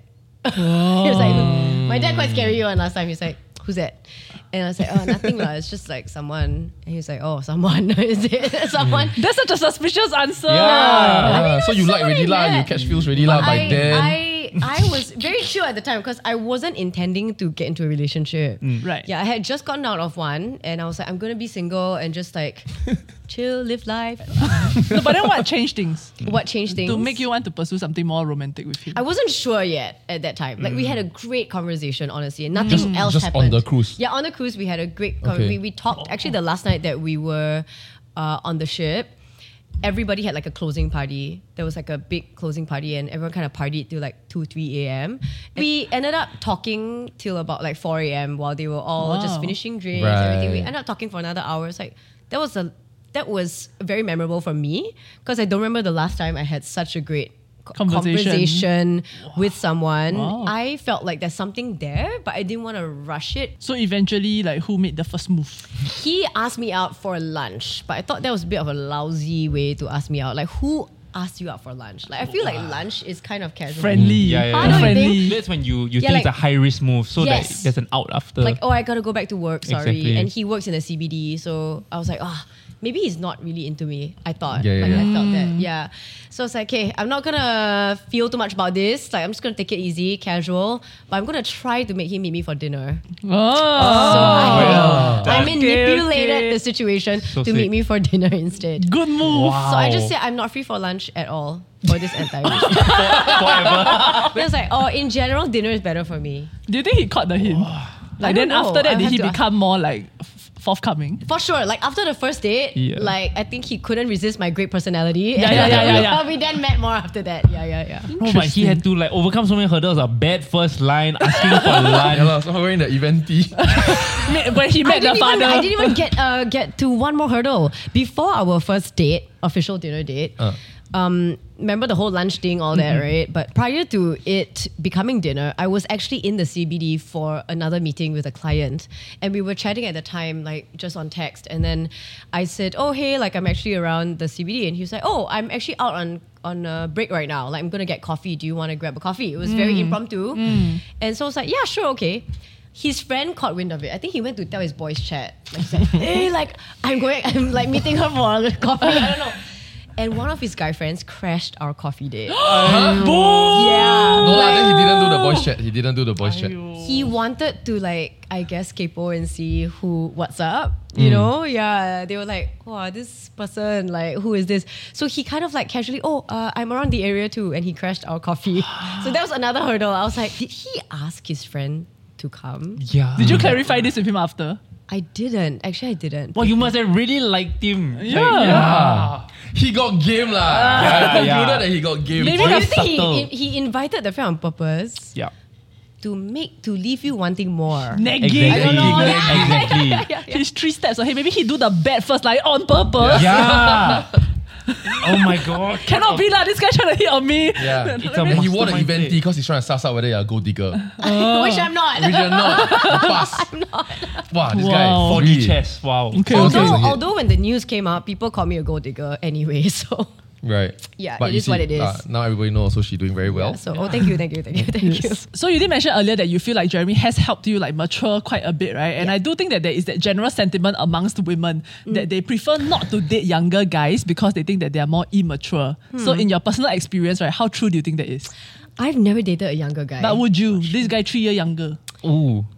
He was like, "My dad quite scary one last time." He's like, "Who's that?" And I was like, "Oh, nothing lah. It's just like someone." And he was like, "Oh, someone. Is it someone?" That's such a suspicious answer. Ah, so you like someone already I lah, you met. catch feels already lah by I, then. I I was very sure at the time because I wasn't intending to get into a relationship. Right. Yeah, I had just gotten out of one and I was like, I'm gonna be single and just like chill, live life. No, but then what changed things? What changed things? To make you want to pursue something more romantic with him? I wasn't sure yet at that time. Like we had a great conversation, honestly. And nothing else just on happened. the cruise? Yeah, on the cruise we had a great. Con- Okay. we we talked actually the last night that we were uh, on the ship. Everybody had like a closing party. There was like a big closing party, and everyone kind of partied till like two, three a.m. We ended up talking till about like four a.m. while they were all just Wow. finishing drinks, everything. We Right. ended up talking for another hour. It's like that was a that was very memorable for me because I don't remember the last time I had such a great co- Conversation. conversation with someone. Wow. I felt like there's something there, but I didn't want to rush it. So eventually, like, who made the first move? He asked me out for lunch, but I thought that was a bit of a lousy way to ask me out. Like, who asked you out for lunch? Like, I feel like lunch is kind of casual. Friendly. Yeah, yeah, How yeah. do you Friendly. think? That's when you, you Yeah, think it's a like- high risk move, so Yes. that there's an out after. Like, oh, I gotta go back to work, sorry. Exactly. And he works in the C B D, so I was like, ah, maybe he's not really into me. I thought. Yeah, yeah, like, yeah. I felt that. Yeah. So it's like, okay, I'm not gonna feel too much about this. Like, I'm just gonna take it easy, casual, but I'm gonna try to make him meet me for dinner. Oh. So I, I Okay, manipulated okay. the situation So to sweet. meet me for dinner instead. Good move. So I just said I'm not free for lunch at all for this entire week. forever. It was like, oh, in general, dinner is better for me. Do you think he caught the hint? Like, don't then know. after that, I'll did have he to ask. become more like f- forthcoming? For sure. Like after the first date, Yeah. like I think he couldn't resist my great personality. Yeah, yeah, yeah, yeah, yeah. We then met more after that. Yeah, yeah, yeah. No, but he had to like overcome so many hurdles. A bad first line, asking for lunch. Yeah, lah, so wearing the event tee. When he I met the didn't, even, father. I didn't even get uh, get to one more hurdle before our first date, official dinner date. Uh. Um, remember the whole lunch thing, all that, right? But prior to it becoming dinner, I was actually in the C B D for another meeting with a client, and we were chatting at the time, like just on text. And then I said, "Oh, hey, like I'm actually around the C B D," and he was like, "Oh, I'm actually out on on a break right now. Like I'm gonna get coffee. Do you want to grab a coffee?" It was very impromptu, and so I was like, "Yeah, sure, okay." His friend caught wind of it. I think he went to tell his boys chat. Like, he's like, hey, like I'm going, I'm like meeting her for coffee. I don't know. And one of his guy friends crashed our coffee date. Boom! Yeah. No lah, then he didn't do the voice chat. He didn't do the voice chat. He wanted to like, I guess, capo and see who, what's up. You know? Yeah. They were like, wow, this person, like, who is this? So he kind of like casually, oh, uh, I'm around the area too. And he crashed our coffee. So that was another hurdle. I was like, did he ask his friend to come? Yeah. Did you clarify this with him after? I didn't. Actually, I didn't. Well, you must have really liked him. Like, Yeah. Ah, he got game lah. I Yeah, concluded yeah. that he got game. Maybe Do you Very think he, subtle. he invited the friend on purpose Yeah. to make to leave you wanting more? Negate. Exactly. know. Exactly. His three steps ahead. Maybe he do the bad first, like on purpose. Yeah. Oh my god. Cannot be lah. This guy trying to hit on me. Yeah. It's a And he wore the mastermind event play. tee because he's trying to suss out whether you're a gold digger. Which I'm not. Which you're not. Pass. I'm not. Wow, this Wow. guy. four free. D chess. Wow. Okay, although, okay. okay. although when the news came out, people called me a gold digger anyway. So Right. Yeah, but it you is what it is. uh, now everybody knows, so she's doing very well. yeah, so oh, thank you, thank you, thank you, thank you. So you did mention earlier that you feel like Jeremy has helped you like mature quite a bit, right? And I do think that there is that general sentiment amongst women that they prefer not to date younger guys because they think that they are more immature. So in your personal experience, right, how true do you think that is? I've never dated a younger guy. But would you? This guy three years younger. Ooh.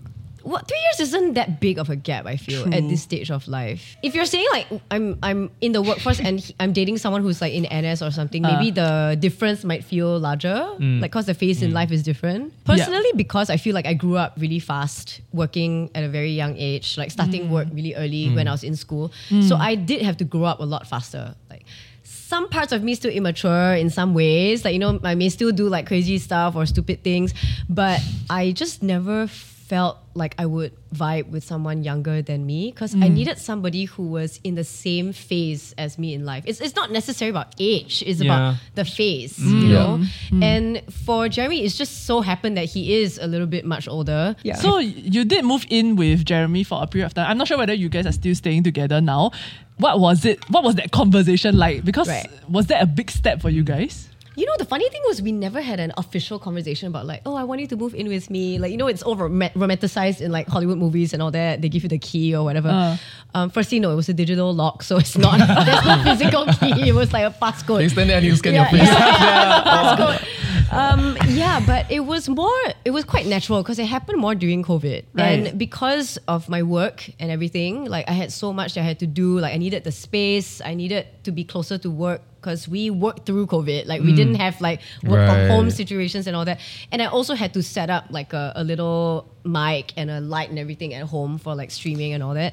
what three years isn't that big of a gap, I feel, at this stage of life. If you're saying like I'm I'm in the workforce and he- I'm dating someone who's like in N S or something, maybe the difference might feel larger, like because the phase in life is different. Personally, because I feel like I grew up really fast, working at a very young age, like starting work really early when I was in school. So I did have to grow up a lot faster. Like some parts of me still immature in some ways. Like, you know, I may still do like crazy stuff or stupid things, but I just never felt like I would vibe with someone younger than me because I needed somebody who was in the same phase as me in life. It's, it's not necessarily about age, it's Yeah. about the phase, you know? And for Jeremy, it's just so happened that he is a little bit much older. Yeah. So you did move in with Jeremy for a period of time. I'm not sure whether you guys are still staying together now. What was it? What was that conversation like? Because Right. was that a big step for you guys? You know, the funny thing was we never had an official conversation about like, oh, I want you to move in with me. Like, you know, it's all rom- romanticized in like Hollywood movies and all that. They give you the key or whatever. Uh. Um, firstly, no, it was a digital lock, so it's not, there's no physical key. It was like a passcode. They stand there and you scan Yeah, your face. yeah, yeah, passcode. Um, yeah, but it was more, it was quite natural because it happened more during COVID. Right. And because of my work and everything, like I had so much that I had to do. Like I needed the space, I needed to be closer to work because we worked through COVID. Like we didn't have like work from home Right. situations and all that. And I also had to set up like a, a little mic and a light and everything at home for like streaming and all that.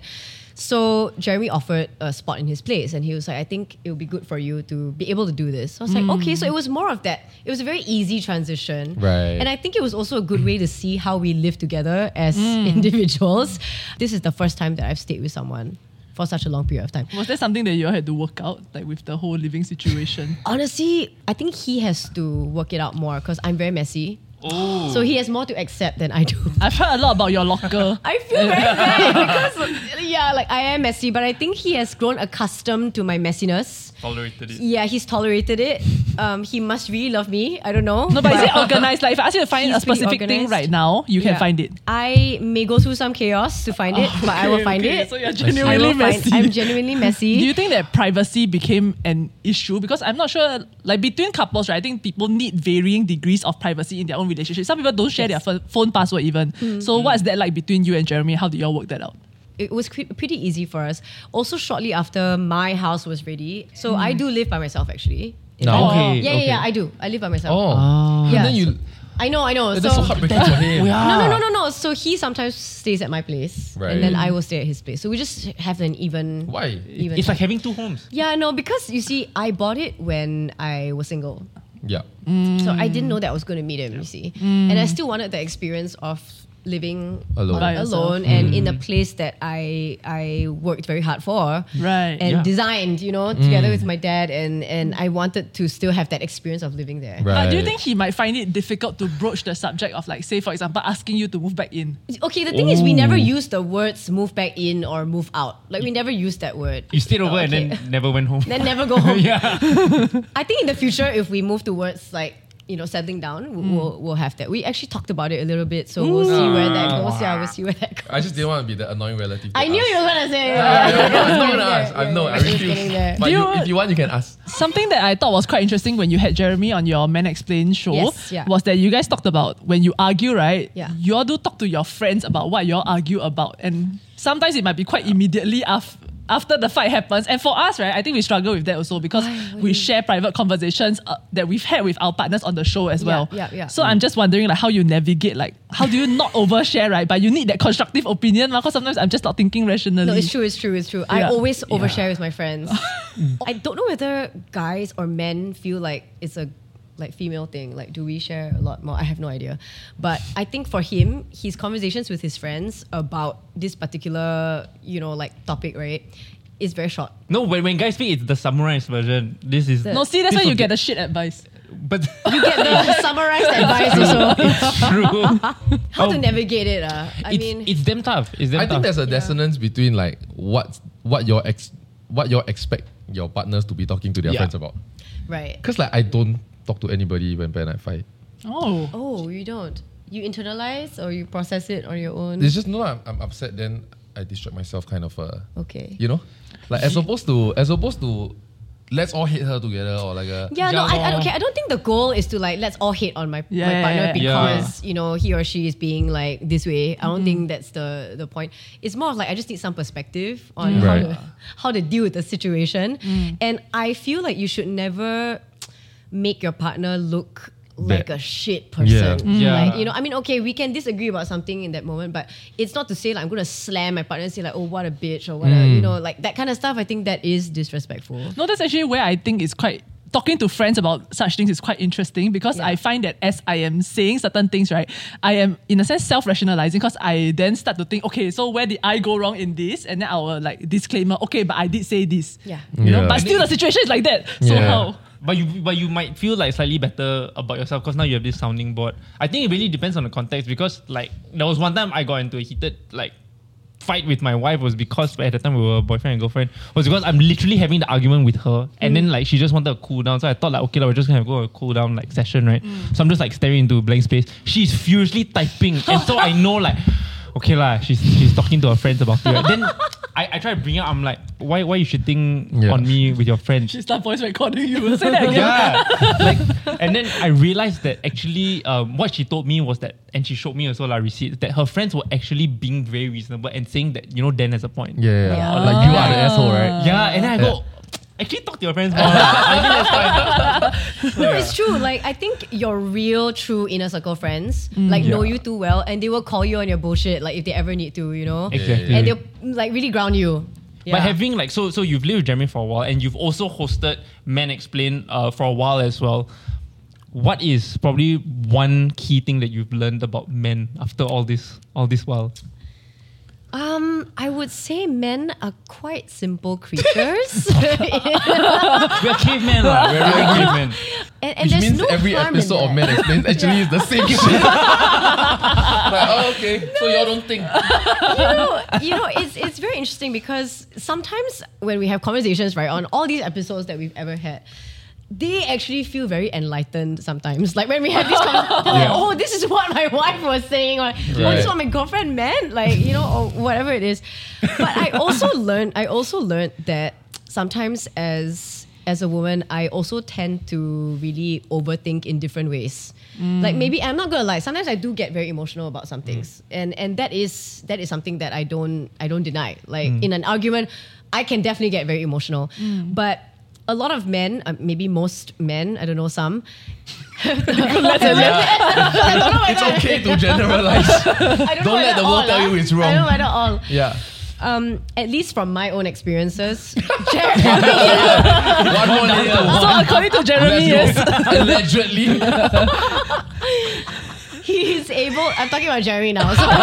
So Jeremy offered a spot in his place and he was like, I think it would be good for you to be able to do this. So I was like, okay, so it was more of that. It was a very easy transition. Right. And I think it was also a good way to see how we live together as individuals. This is the first time that I've stayed with someone for such a long period of time. Was there something that you all had to work out, like with the whole living situation? Honestly, I think he has to work it out more because I'm very messy. So he has more to accept than I do. I've heard a lot about your locker. I feel very bad because, yeah, like I am messy, but I think he has grown accustomed to my messiness. Tolerated it. Yeah, he's tolerated it. Um, he must really love me. I don't know. No, but is it organized? Like if I ask you to find He's a specific pretty thing organised. right now, you can Yeah. find it. I may go through some chaos to find it, but I will find okay, it. So you're I genuinely will find, messy. I'm genuinely messy. Do you think that privacy became an issue? Because I'm not sure, like between couples, right? I think people need varying degrees of privacy in their own relationship. Some people don't share Yes. their ph- phone password even. So what's that like between you and Jeremy? How do you all work that out? It was cre- pretty easy for us. Also, shortly after my house was ready. So I do live by myself actually. No. Okay. Yeah, yeah, okay. yeah, I do. I live by myself. Oh. Yeah. And then you, I know, I know. that's so heartbreaking for him. No, no, no, no, no. So he sometimes stays at my place, Right. and then I will stay at his place. So we just have an even. Why? Even. It's like having two homes. Yeah, no, because you see, I bought it when I was single, Yeah. so I didn't know that I was going to meet him. You see, and I still wanted the experience of living Alone. on- By yourself. alone and in a place that I I worked very hard for, Right. and Yeah. designed, you know, together with my dad, and and I wanted to still have that experience of living there. Right. But do you think he might find it difficult to broach the subject of, like, say, for example, asking you to move back in? Okay, the thing is, we never use the words "move back in" or "move out." Like we never use that word. You stayed over and Okay. then never went home. Then never go home. yeah. I think in the future, if we move towards like, you know, settling down, we'll, we'll, we'll have that. We actually talked about it a little bit, so we'll see where that goes. Yeah, we'll see where that goes. I just didn't want to be the annoying relative. to I knew ask. you were gonna say. Yeah, I know, I'm not gonna Yeah, ask. I yeah, know. yeah, I yeah, refuse. getting there. But Do you, you- if you want, you can ask. Something that I thought was quite interesting when you had Jeremy on your Men Explain show Yes, yeah. was that you guys talked about when you argue, right? Yeah. You all do talk to your friends about what you all argue about. And sometimes it might be quite immediately af- after the fight happens. And for us, right, I think we struggle with that also because Why? What do we you- share private conversations uh, that we've had with our partners on the show as Yeah, well. yeah, yeah. So I'm just wondering like how you navigate, like how do you not overshare, right? But you need that constructive opinion because sometimes I'm just not thinking rationally. No, it's true, it's true, it's true. I Yeah. always overshare with my friends. I don't know whether guys or men feel like it's a like female thing. Like, do we share a lot more? I have no idea. But I think for him, his conversations with his friends about this particular, you know, like topic, right, is very short. No, when, when guys speak, it's the summarized version. This is The- No, see, that's this why you will get be- the shit advice. But You get the summarized advice also. it's true. How Oh, to navigate it? Uh? I it's, mean, it's damn tough. It's damn I tough. think there's a dissonance between like what what your ex what you expect your partners to be talking to their Yeah. friends about. right. Because like I don't talk to anybody when Ben and I fight. Oh. Oh, you don't. You internalize or you process it on your own? It's just no, I'm, I'm upset. Then I distract myself, kind of. Uh, Okay. you know, like as opposed to as opposed to let's all hate her together or like a Yeah, no, Yeah, I, I, lor. okay. I don't think the goal is to like let's all hate on my, Yeah, my yeah, partner yeah. because you know he or she is being like this way. I don't think that's the the point. It's more of like I just need some perspective on how Right. to how to deal with the situation, and I feel like you should never make your partner look like Bad. a shit person. Yeah. Yeah. Like, you know, I mean, okay, we can disagree about something in that moment, but it's not to say like I'm gonna slam my partner and say like, oh, what a bitch or whatever. You know, like that kind of stuff. I think that is disrespectful. No, that's actually where I think it's quite talking to friends about such things is quite interesting because Yeah. I find that as I am saying certain things, right, I am in a sense self-rationalizing because I then start to think, okay, so where did I go wrong in this? And then I will like disclaimer, okay, but I did say this. Yeah. You know, Yeah. but still the situation is like that. So Yeah. how? But you but you might feel like slightly better about yourself because now you have this sounding board. I think it really depends on the context because like there was one time I got into a heated like fight with my wife was because at the time we were boyfriend and girlfriend was because I'm literally having the argument with her and then like she just wanted to cool down. So I thought like okay, like, we're just gonna go a cool down like session, right? So I'm just like staring into blank space. She's furiously typing and so I know like okay lah, she's she's talking to her friends about it. Right? Then I, I try to bring it up. I'm like, why why you shitting Yeah. on me with your friends? She start voice recording you. Say that again. Yeah, like, and then I realized that actually, um, what she told me was that, and she showed me also like receipts that her friends were actually being very reasonable and saying that you know Dan has a point. yeah, yeah, Yeah. like you are the asshole, right? yeah, and then I go, actually talk to your friends more. I think that's fine. No, it's true. Like I think your real, true inner circle friends like know Yeah. you too well, and they will call you on your bullshit. Like if they ever need to, you know, Exactly. and they'll like really ground you. Yeah. But having like so so you've lived with Jeremy for a while and you've also hosted Men Explain uh, for a while as well. What is probably one key thing that you've learned about men after all this all this while? Um, I would say men are quite simple creatures, We're cavemen, lah. We're really cavemen. and, and Which there's means no every harm episode in of that. Men Explains actually is the same shit. Like, oh, okay, so y'all don't think. you know, you know, it's it's very interesting because sometimes when we have conversations, right, on all these episodes that we've ever had, they actually feel very enlightened sometimes. Like when we have these conversations, they're like, Yeah. oh, this is what my wife was saying, or oh, this is Right. what my girlfriend meant, like, you know, or whatever it is. But I also learned, I also learned that sometimes as as a woman, I also tend to really overthink in different ways. Like maybe I'm not gonna lie. Sometimes I do get very emotional about some things, and and that is that is something that I don't I don't deny. Like in an argument, I can definitely get very emotional, but a lot of men, uh, maybe most men, I don't know some. I don't know It's whether- okay to generalize. I don't, know Don't let whether the world all, tell ah. you it's I don't wrong. know whether all. Yeah. Um, at least from my own experiences, Jeremy, One more later. So according to Jeremy, yes. Allegedly. he's able. I'm talking about Jeremy now. So,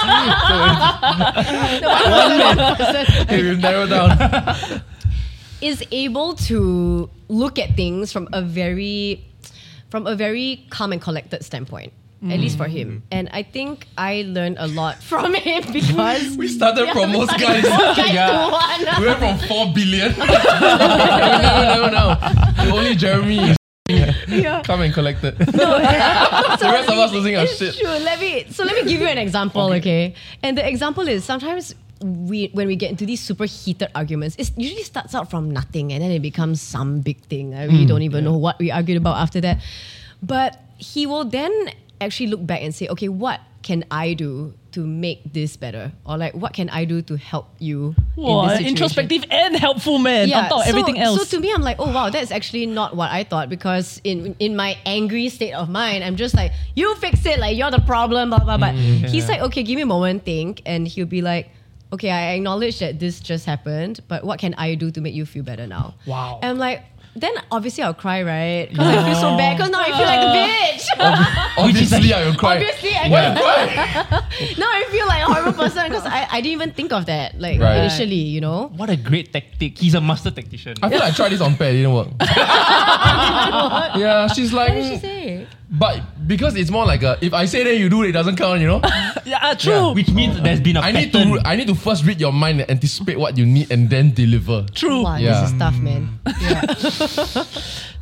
the one person Okay, we've narrowed down. is able to look at things from a very, from a very calm and collected standpoint. At least for him. And I think I learned a lot from him because We started from we most started guys. most guys Yeah. to one. We went from four billion. no, no, no, no. Only Jeremy is Yeah. come and collected. No, The rest of us losing our it's shit. true. Let me so let me give you an example, okay? And the example is sometimes we when we get into these super heated arguments, it usually starts out from nothing and then it becomes some big thing. I really don't even know what we argued about after that. But he will then actually look back and say, okay, what can I do to make this better? Or like, what can I do to help you Wow, in this situation? introspective and helpful man on top of so, everything else. So to me, I'm like, oh wow, that's actually not what I thought because in in my angry state of mind, I'm just like, you fix it, like you're the problem, blah blah. But he's like, okay, give me a moment, think, and he'll be like, okay, I acknowledge that this just happened, but what can I do to make you feel better now? Wow. And I'm like, then obviously I'll cry, right? Because I feel so bad. Because now I feel like a bitch. Obviously, I will cry. Obviously, I Why you cry? now I feel like a horrible person because I, I didn't even think of that like Right. initially, you know. What a great tactic. He's a master tactician. I feel like I tried this on pet, it didn't work. Yeah, she's like, What did she say? but because it's more like a, if I say then you do, it doesn't count, you know. yeah, uh, true. Which means there's been a I need pattern. to, I need to first read your mind and anticipate what you need and then deliver. True. Wow, Yeah. this is tough, man. Yeah.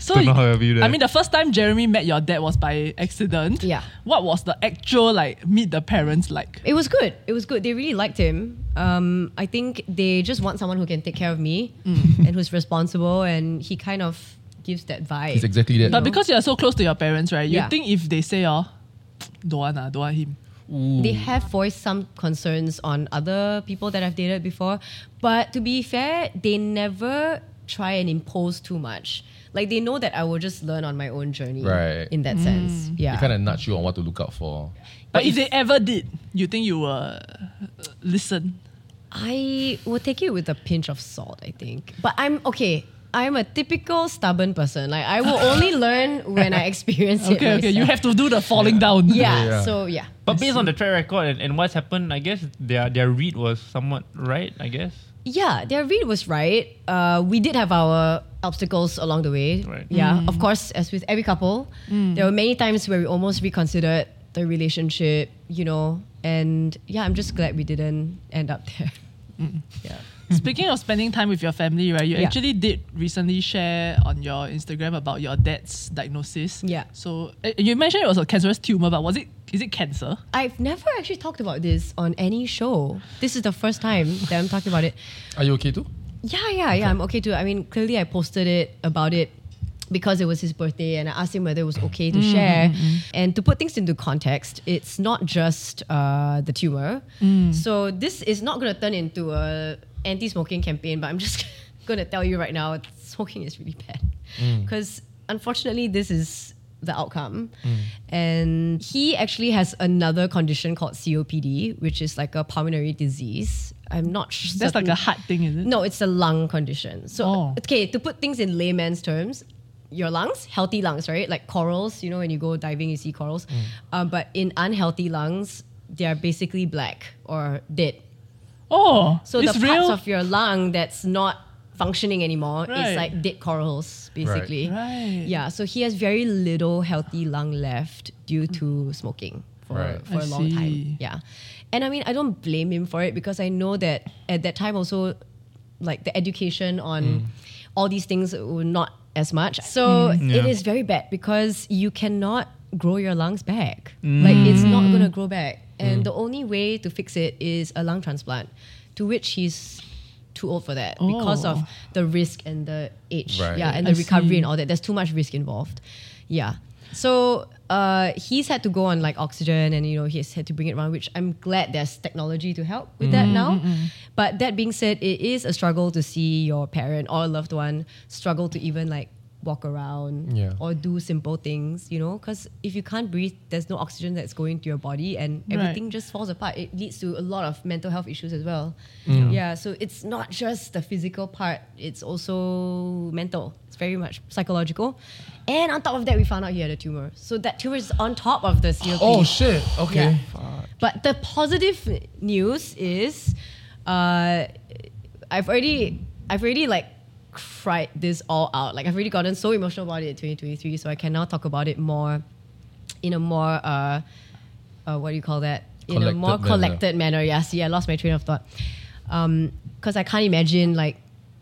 So Don't know how I view that. I mean, the first time Jeremy met your dad was by accident. Yeah. What was the actual like meet the parents like? It was good. It was good. They really liked him. Um, I think they just want someone who can take care of me Mm. and who's responsible, and he kind of gives that vibe. It's exactly that. But because you're so close to your parents, right? You Yeah. think if they say, oh, don't want, ah, don't want him. They have voiced some concerns on other people that I've dated before, but to be fair, they never try and impose too much. Like they know that I will just learn on my own journey. Right. In that sense, yeah. They kind of nudge you on what to look out for. But if they ever did, you think you will uh, listen? I will take it with a pinch of salt, I think. But I'm okay. I'm a typical stubborn person. Like I will only learn when I experience it. Okay, okay. You myself. have to do the falling down. Yeah, Yeah. So yeah. But based on the track record and, and what's happened, I guess their their read was somewhat right, I guess. Yeah, their read was right. Uh, we did have our obstacles along the way. Right. Yeah, of course, as with every couple, there were many times where we almost reconsidered the relationship, you know, and yeah, I'm just glad we didn't end up there. Yeah. Speaking of spending time with your family, right? You Yeah. actually did recently share on your Instagram about your dad's diagnosis. Yeah. So uh, you mentioned it was a cancerous tumor, but was it is it cancer? I've never actually talked about this on any show. This is the first time that I'm talking about it. Are you okay too? Yeah, yeah, yeah, I'm okay too. I mean, clearly I posted it about it because it was his birthday and I asked him whether it was okay to share. And to put things into context, it's not just uh, the tumor. So this is not going to turn into a anti-smoking campaign, but I'm just going to tell you right now, smoking is really bad. Because unfortunately, this is the outcome. And he actually has another condition called C O P D, which is like a pulmonary disease. I'm not sure. That's like a heart thing, is it? No, it's a lung condition. So, Oh. okay, to put things in layman's terms, your lungs, healthy lungs, right? Like corals, you know, when you go diving, you see corals. Um, but in unhealthy lungs, they are basically black or dead. Oh, So it's the real. parts of your lung that's not functioning anymore Right. is like dead corals, basically. Right. Yeah, so he has very little healthy lung left due to smoking for, Right. for I a long see. time. Yeah. And I mean, I don't blame him for it because I know that at that time also, like the education on all these things were not as much. So it Yeah. is very bad because you cannot grow your lungs back. Like it's not going to grow back. And the only way to fix it is a lung transplant, to which he's too old for that because Oh. of the risk and the age. Right. Yeah, and I the recovery see. and all that. There's too much risk involved. Yeah. So uh, he's had to go on like oxygen and, you know, he's had to bring it around, which I'm glad there's technology to help with that now. But that being said, it is a struggle to see your parent or loved one struggle to even like walk around Yeah. or do simple things, you know, because if you can't breathe, there's no oxygen that's going to your body and Right. everything just falls apart. It leads to a lot of mental health issues as well. Yeah, so it's not just the physical part, it's also mental. It's very much psychological. And on top of that, we found out he had a tumor. So that tumor is on top of the C O P D. Oh shit. Okay. But the positive news is, uh, I've already, I've already like cried this all out. Like I've already gotten so emotional about it in twenty twenty-three, so I can now talk about it more, in a more, uh, uh what do you call that? In a Collected more manner. collected manner. Yeah. See, I lost my train of thought. Um, because I can't imagine like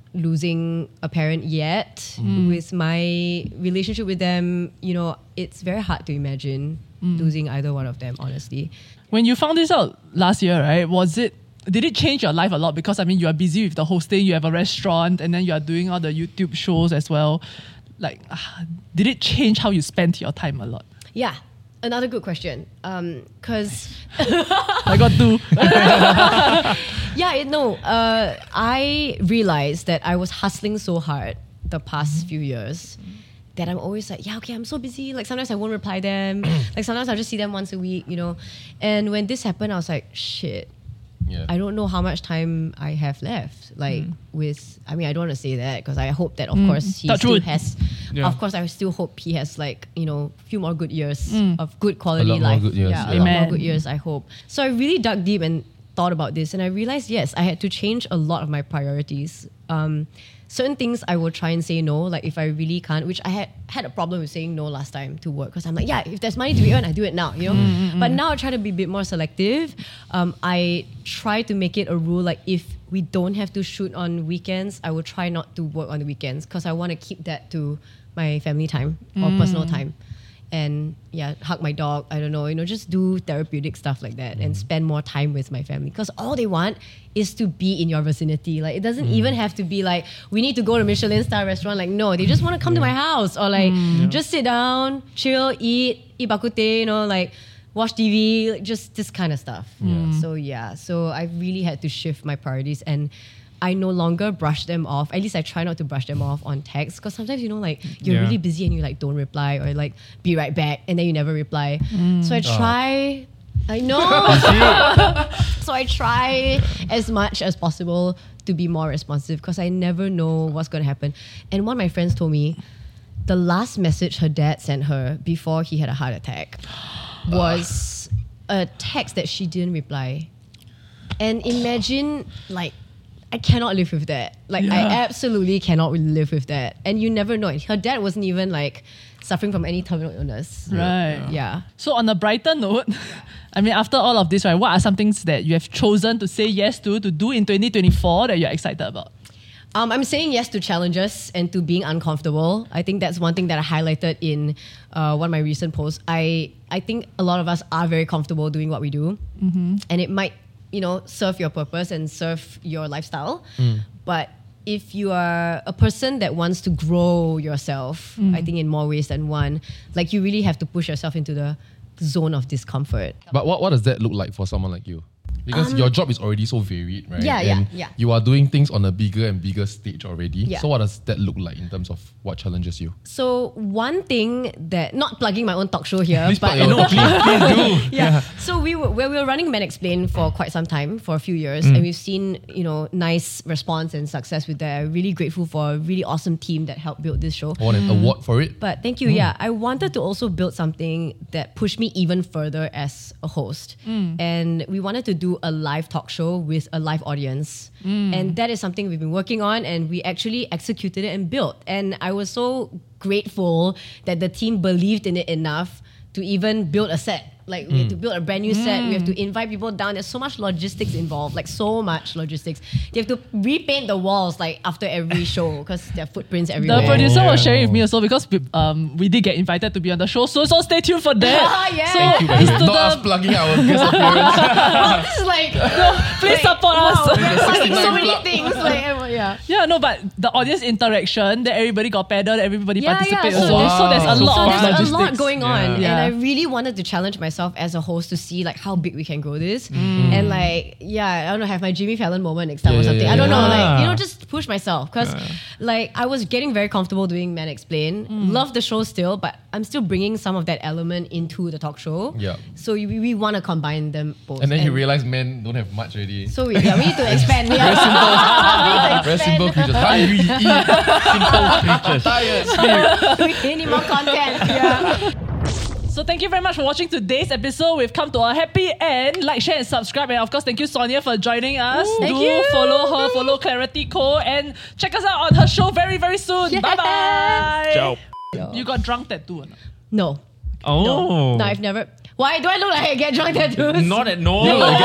losing a parent yet. With my relationship with them, you know, it's very hard to imagine losing either one of them, honestly. When you found this out last year, right? Was it did it change your life a lot? Because I mean, you are busy with the hosting, you have a restaurant, and then you are doing all the YouTube shows as well. Like, ah, did it change how you spent your time a lot? Yeah, another good question. Um, cause I got two. yeah, it, no, uh, I realized that I was hustling so hard the past few years that I'm always like, yeah, okay, I'm so busy. Like sometimes I won't reply them. Like sometimes I'll just see them once a week, you know. And when this happened, I was like, shit. Yeah. I don't know how much time I have left. Like with, I mean, I don't want to say that because I hope that, of course, he Touch still wood. has. Yeah. Of course, I still hope he has like you know, a few more good years of good quality A lot more life. good years, Yeah, a yeah. lot more Amen. good years. I hope. So I really dug deep and thought about this and I realized, yes, I had to change a lot of my priorities. Um, certain things I will try and say no, like if I really can't, which I had had a problem with saying no last time to work because I'm like, yeah, if there's money to be earned, I do it now, you know. Mm-hmm. But now I try to be a bit more selective. Um, I try to make it a rule, like if we don't have to shoot on weekends, I will try not to work on the weekends because I want to keep that to my family time or mm. personal time. And yeah, hug my dog, I don't know, you know, just do therapeutic stuff like that mm. and spend more time with my family. Because all they want is to be in your vicinity. Like it doesn't mm. even have to be like, we need to go to Michelin star restaurant. Like no, they just want to come yeah. to my house or like mm. just sit down, chill, eat, eat bak kut teh, you know, like watch T V, like just this kind of stuff. Mm. So yeah, so I really had to shift my priorities and I no longer brush them off. At least I try not to brush them off on text because sometimes, you know, like you're yeah. really busy and you like don't reply or like be right back and then you never reply. Mm. So I try, oh. I know. So I try as much as possible to be more responsive because I never know what's going to happen. And one of my friends told me the last message her dad sent her before he had a heart attack was a text that she didn't reply. And imagine like, I cannot live with that. Like, yeah. I absolutely cannot live with that. And you never know. Her dad wasn't even like suffering from any terminal illness. Right. Yeah. yeah. So on a brighter note, I mean, after all of this, right, what are some things that you have chosen to say yes to, to do in twenty twenty-four that you're excited about? Um, I'm saying yes to challenges and to being uncomfortable. I think that's one thing that I highlighted in uh, one of my recent posts. I, I think a lot of us are very comfortable doing what we do. Mm-hmm. And it might, you know, serve your purpose and serve your lifestyle. Mm. But if you are a person that wants to grow yourself, mm. I think in more ways than one, like you really have to push yourself into the zone of discomfort. But what, what does that look like for someone like you? Because um, your job is already so varied, right? Yeah, and yeah, yeah. You are doing things on a bigger and bigger stage already. Yeah. So what does that look like in terms of what challenges you? So one thing that, not plugging my own talk show here, please but plug your no, please, please do. yeah. yeah. So we were we were running Men Explain for quite some time, for a few years, mm. and we've seen, you know, nice response and success with that. I'm really grateful for a really awesome team that helped build this show. I won an mm. award for it. But thank you. Mm. Yeah, I wanted to also build something that pushed me even further as a host, mm. and we wanted to do a live talk show with a live audience. Mm. And that is something we've been working on and we actually executed it and built. And I was so grateful that the team believed in it enough to even build a set. Like we Mm. have to build a brand new set. We have to invite people down. There's so much logistics involved, like so much logistics. They have to repaint the walls like after every show because there are footprints everywhere. The producer Oh, yeah. was sharing with me also because we, um, we did get invited to be on the show. So so stay tuned for that. Yeah. So Thank you, But it's it's to not us the, plugging our guest appearance. Wow, this is like please like, support wow, us. we're planning so sixty-nine many plug. things. Like, yeah. Yeah, no, but the audience interaction, that everybody got paddled, everybody Yeah, participated yeah. also. So there's- So there's a so lot So of there's logistics. a lot going on, Yeah. and I Yeah. really wanted to challenge myself as a host to see like how big we can grow this, and like yeah, I don't know, have my Jimmy Fallon moment next time Yeah, or yeah, something. yeah, I don't know, yeah. like you know, just push myself because like I was getting very comfortable doing Men Explain. Love the show still, but I'm still bringing some of that element into the talk show. Yeah. So we, we want to combine them both. And then you realize men don't have much already. So we, yeah, we need to expand. We Very are- simple. we need to Very expand. simple creatures. Hungry, eat, Simple creatures. tired, sleep. We need more content. Yeah. So thank you very much for watching today's episode. We've come to a happy end. Like, share and subscribe. And of course, thank you Sonia for joining us. Ooh, thank Do you. follow her, follow Clarity Co. And check us out on her show very, very soon. Yes. Bye-bye. Ciao. You got drunk tattoo or not? No. Oh. No. No, I've never. Why do I look like I get drunk tattoos? Not at no. You like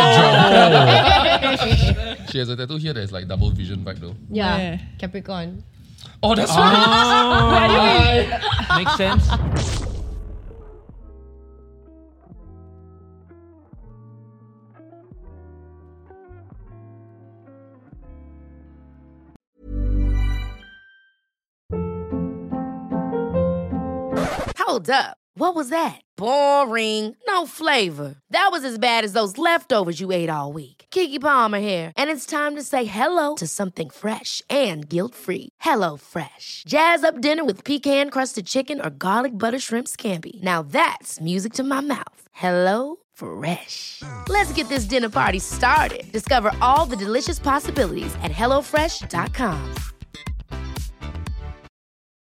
get drunk. She has a tattoo here that is like double vision vibe though. Yeah. Where? Capricorn. Oh, that's right. Oh, makes sense. Hold up. What was that? Boring. No flavor. That was as bad as those leftovers you ate all week. Keke Palmer here, and it's time to say hello to something fresh and guilt-free. Hello Fresh. Jazz up dinner with pecan-crusted chicken or garlic butter shrimp scampi. Now that's music to my mouth. Hello Fresh. Let's get this dinner party started. Discover all the delicious possibilities at hello fresh dot com.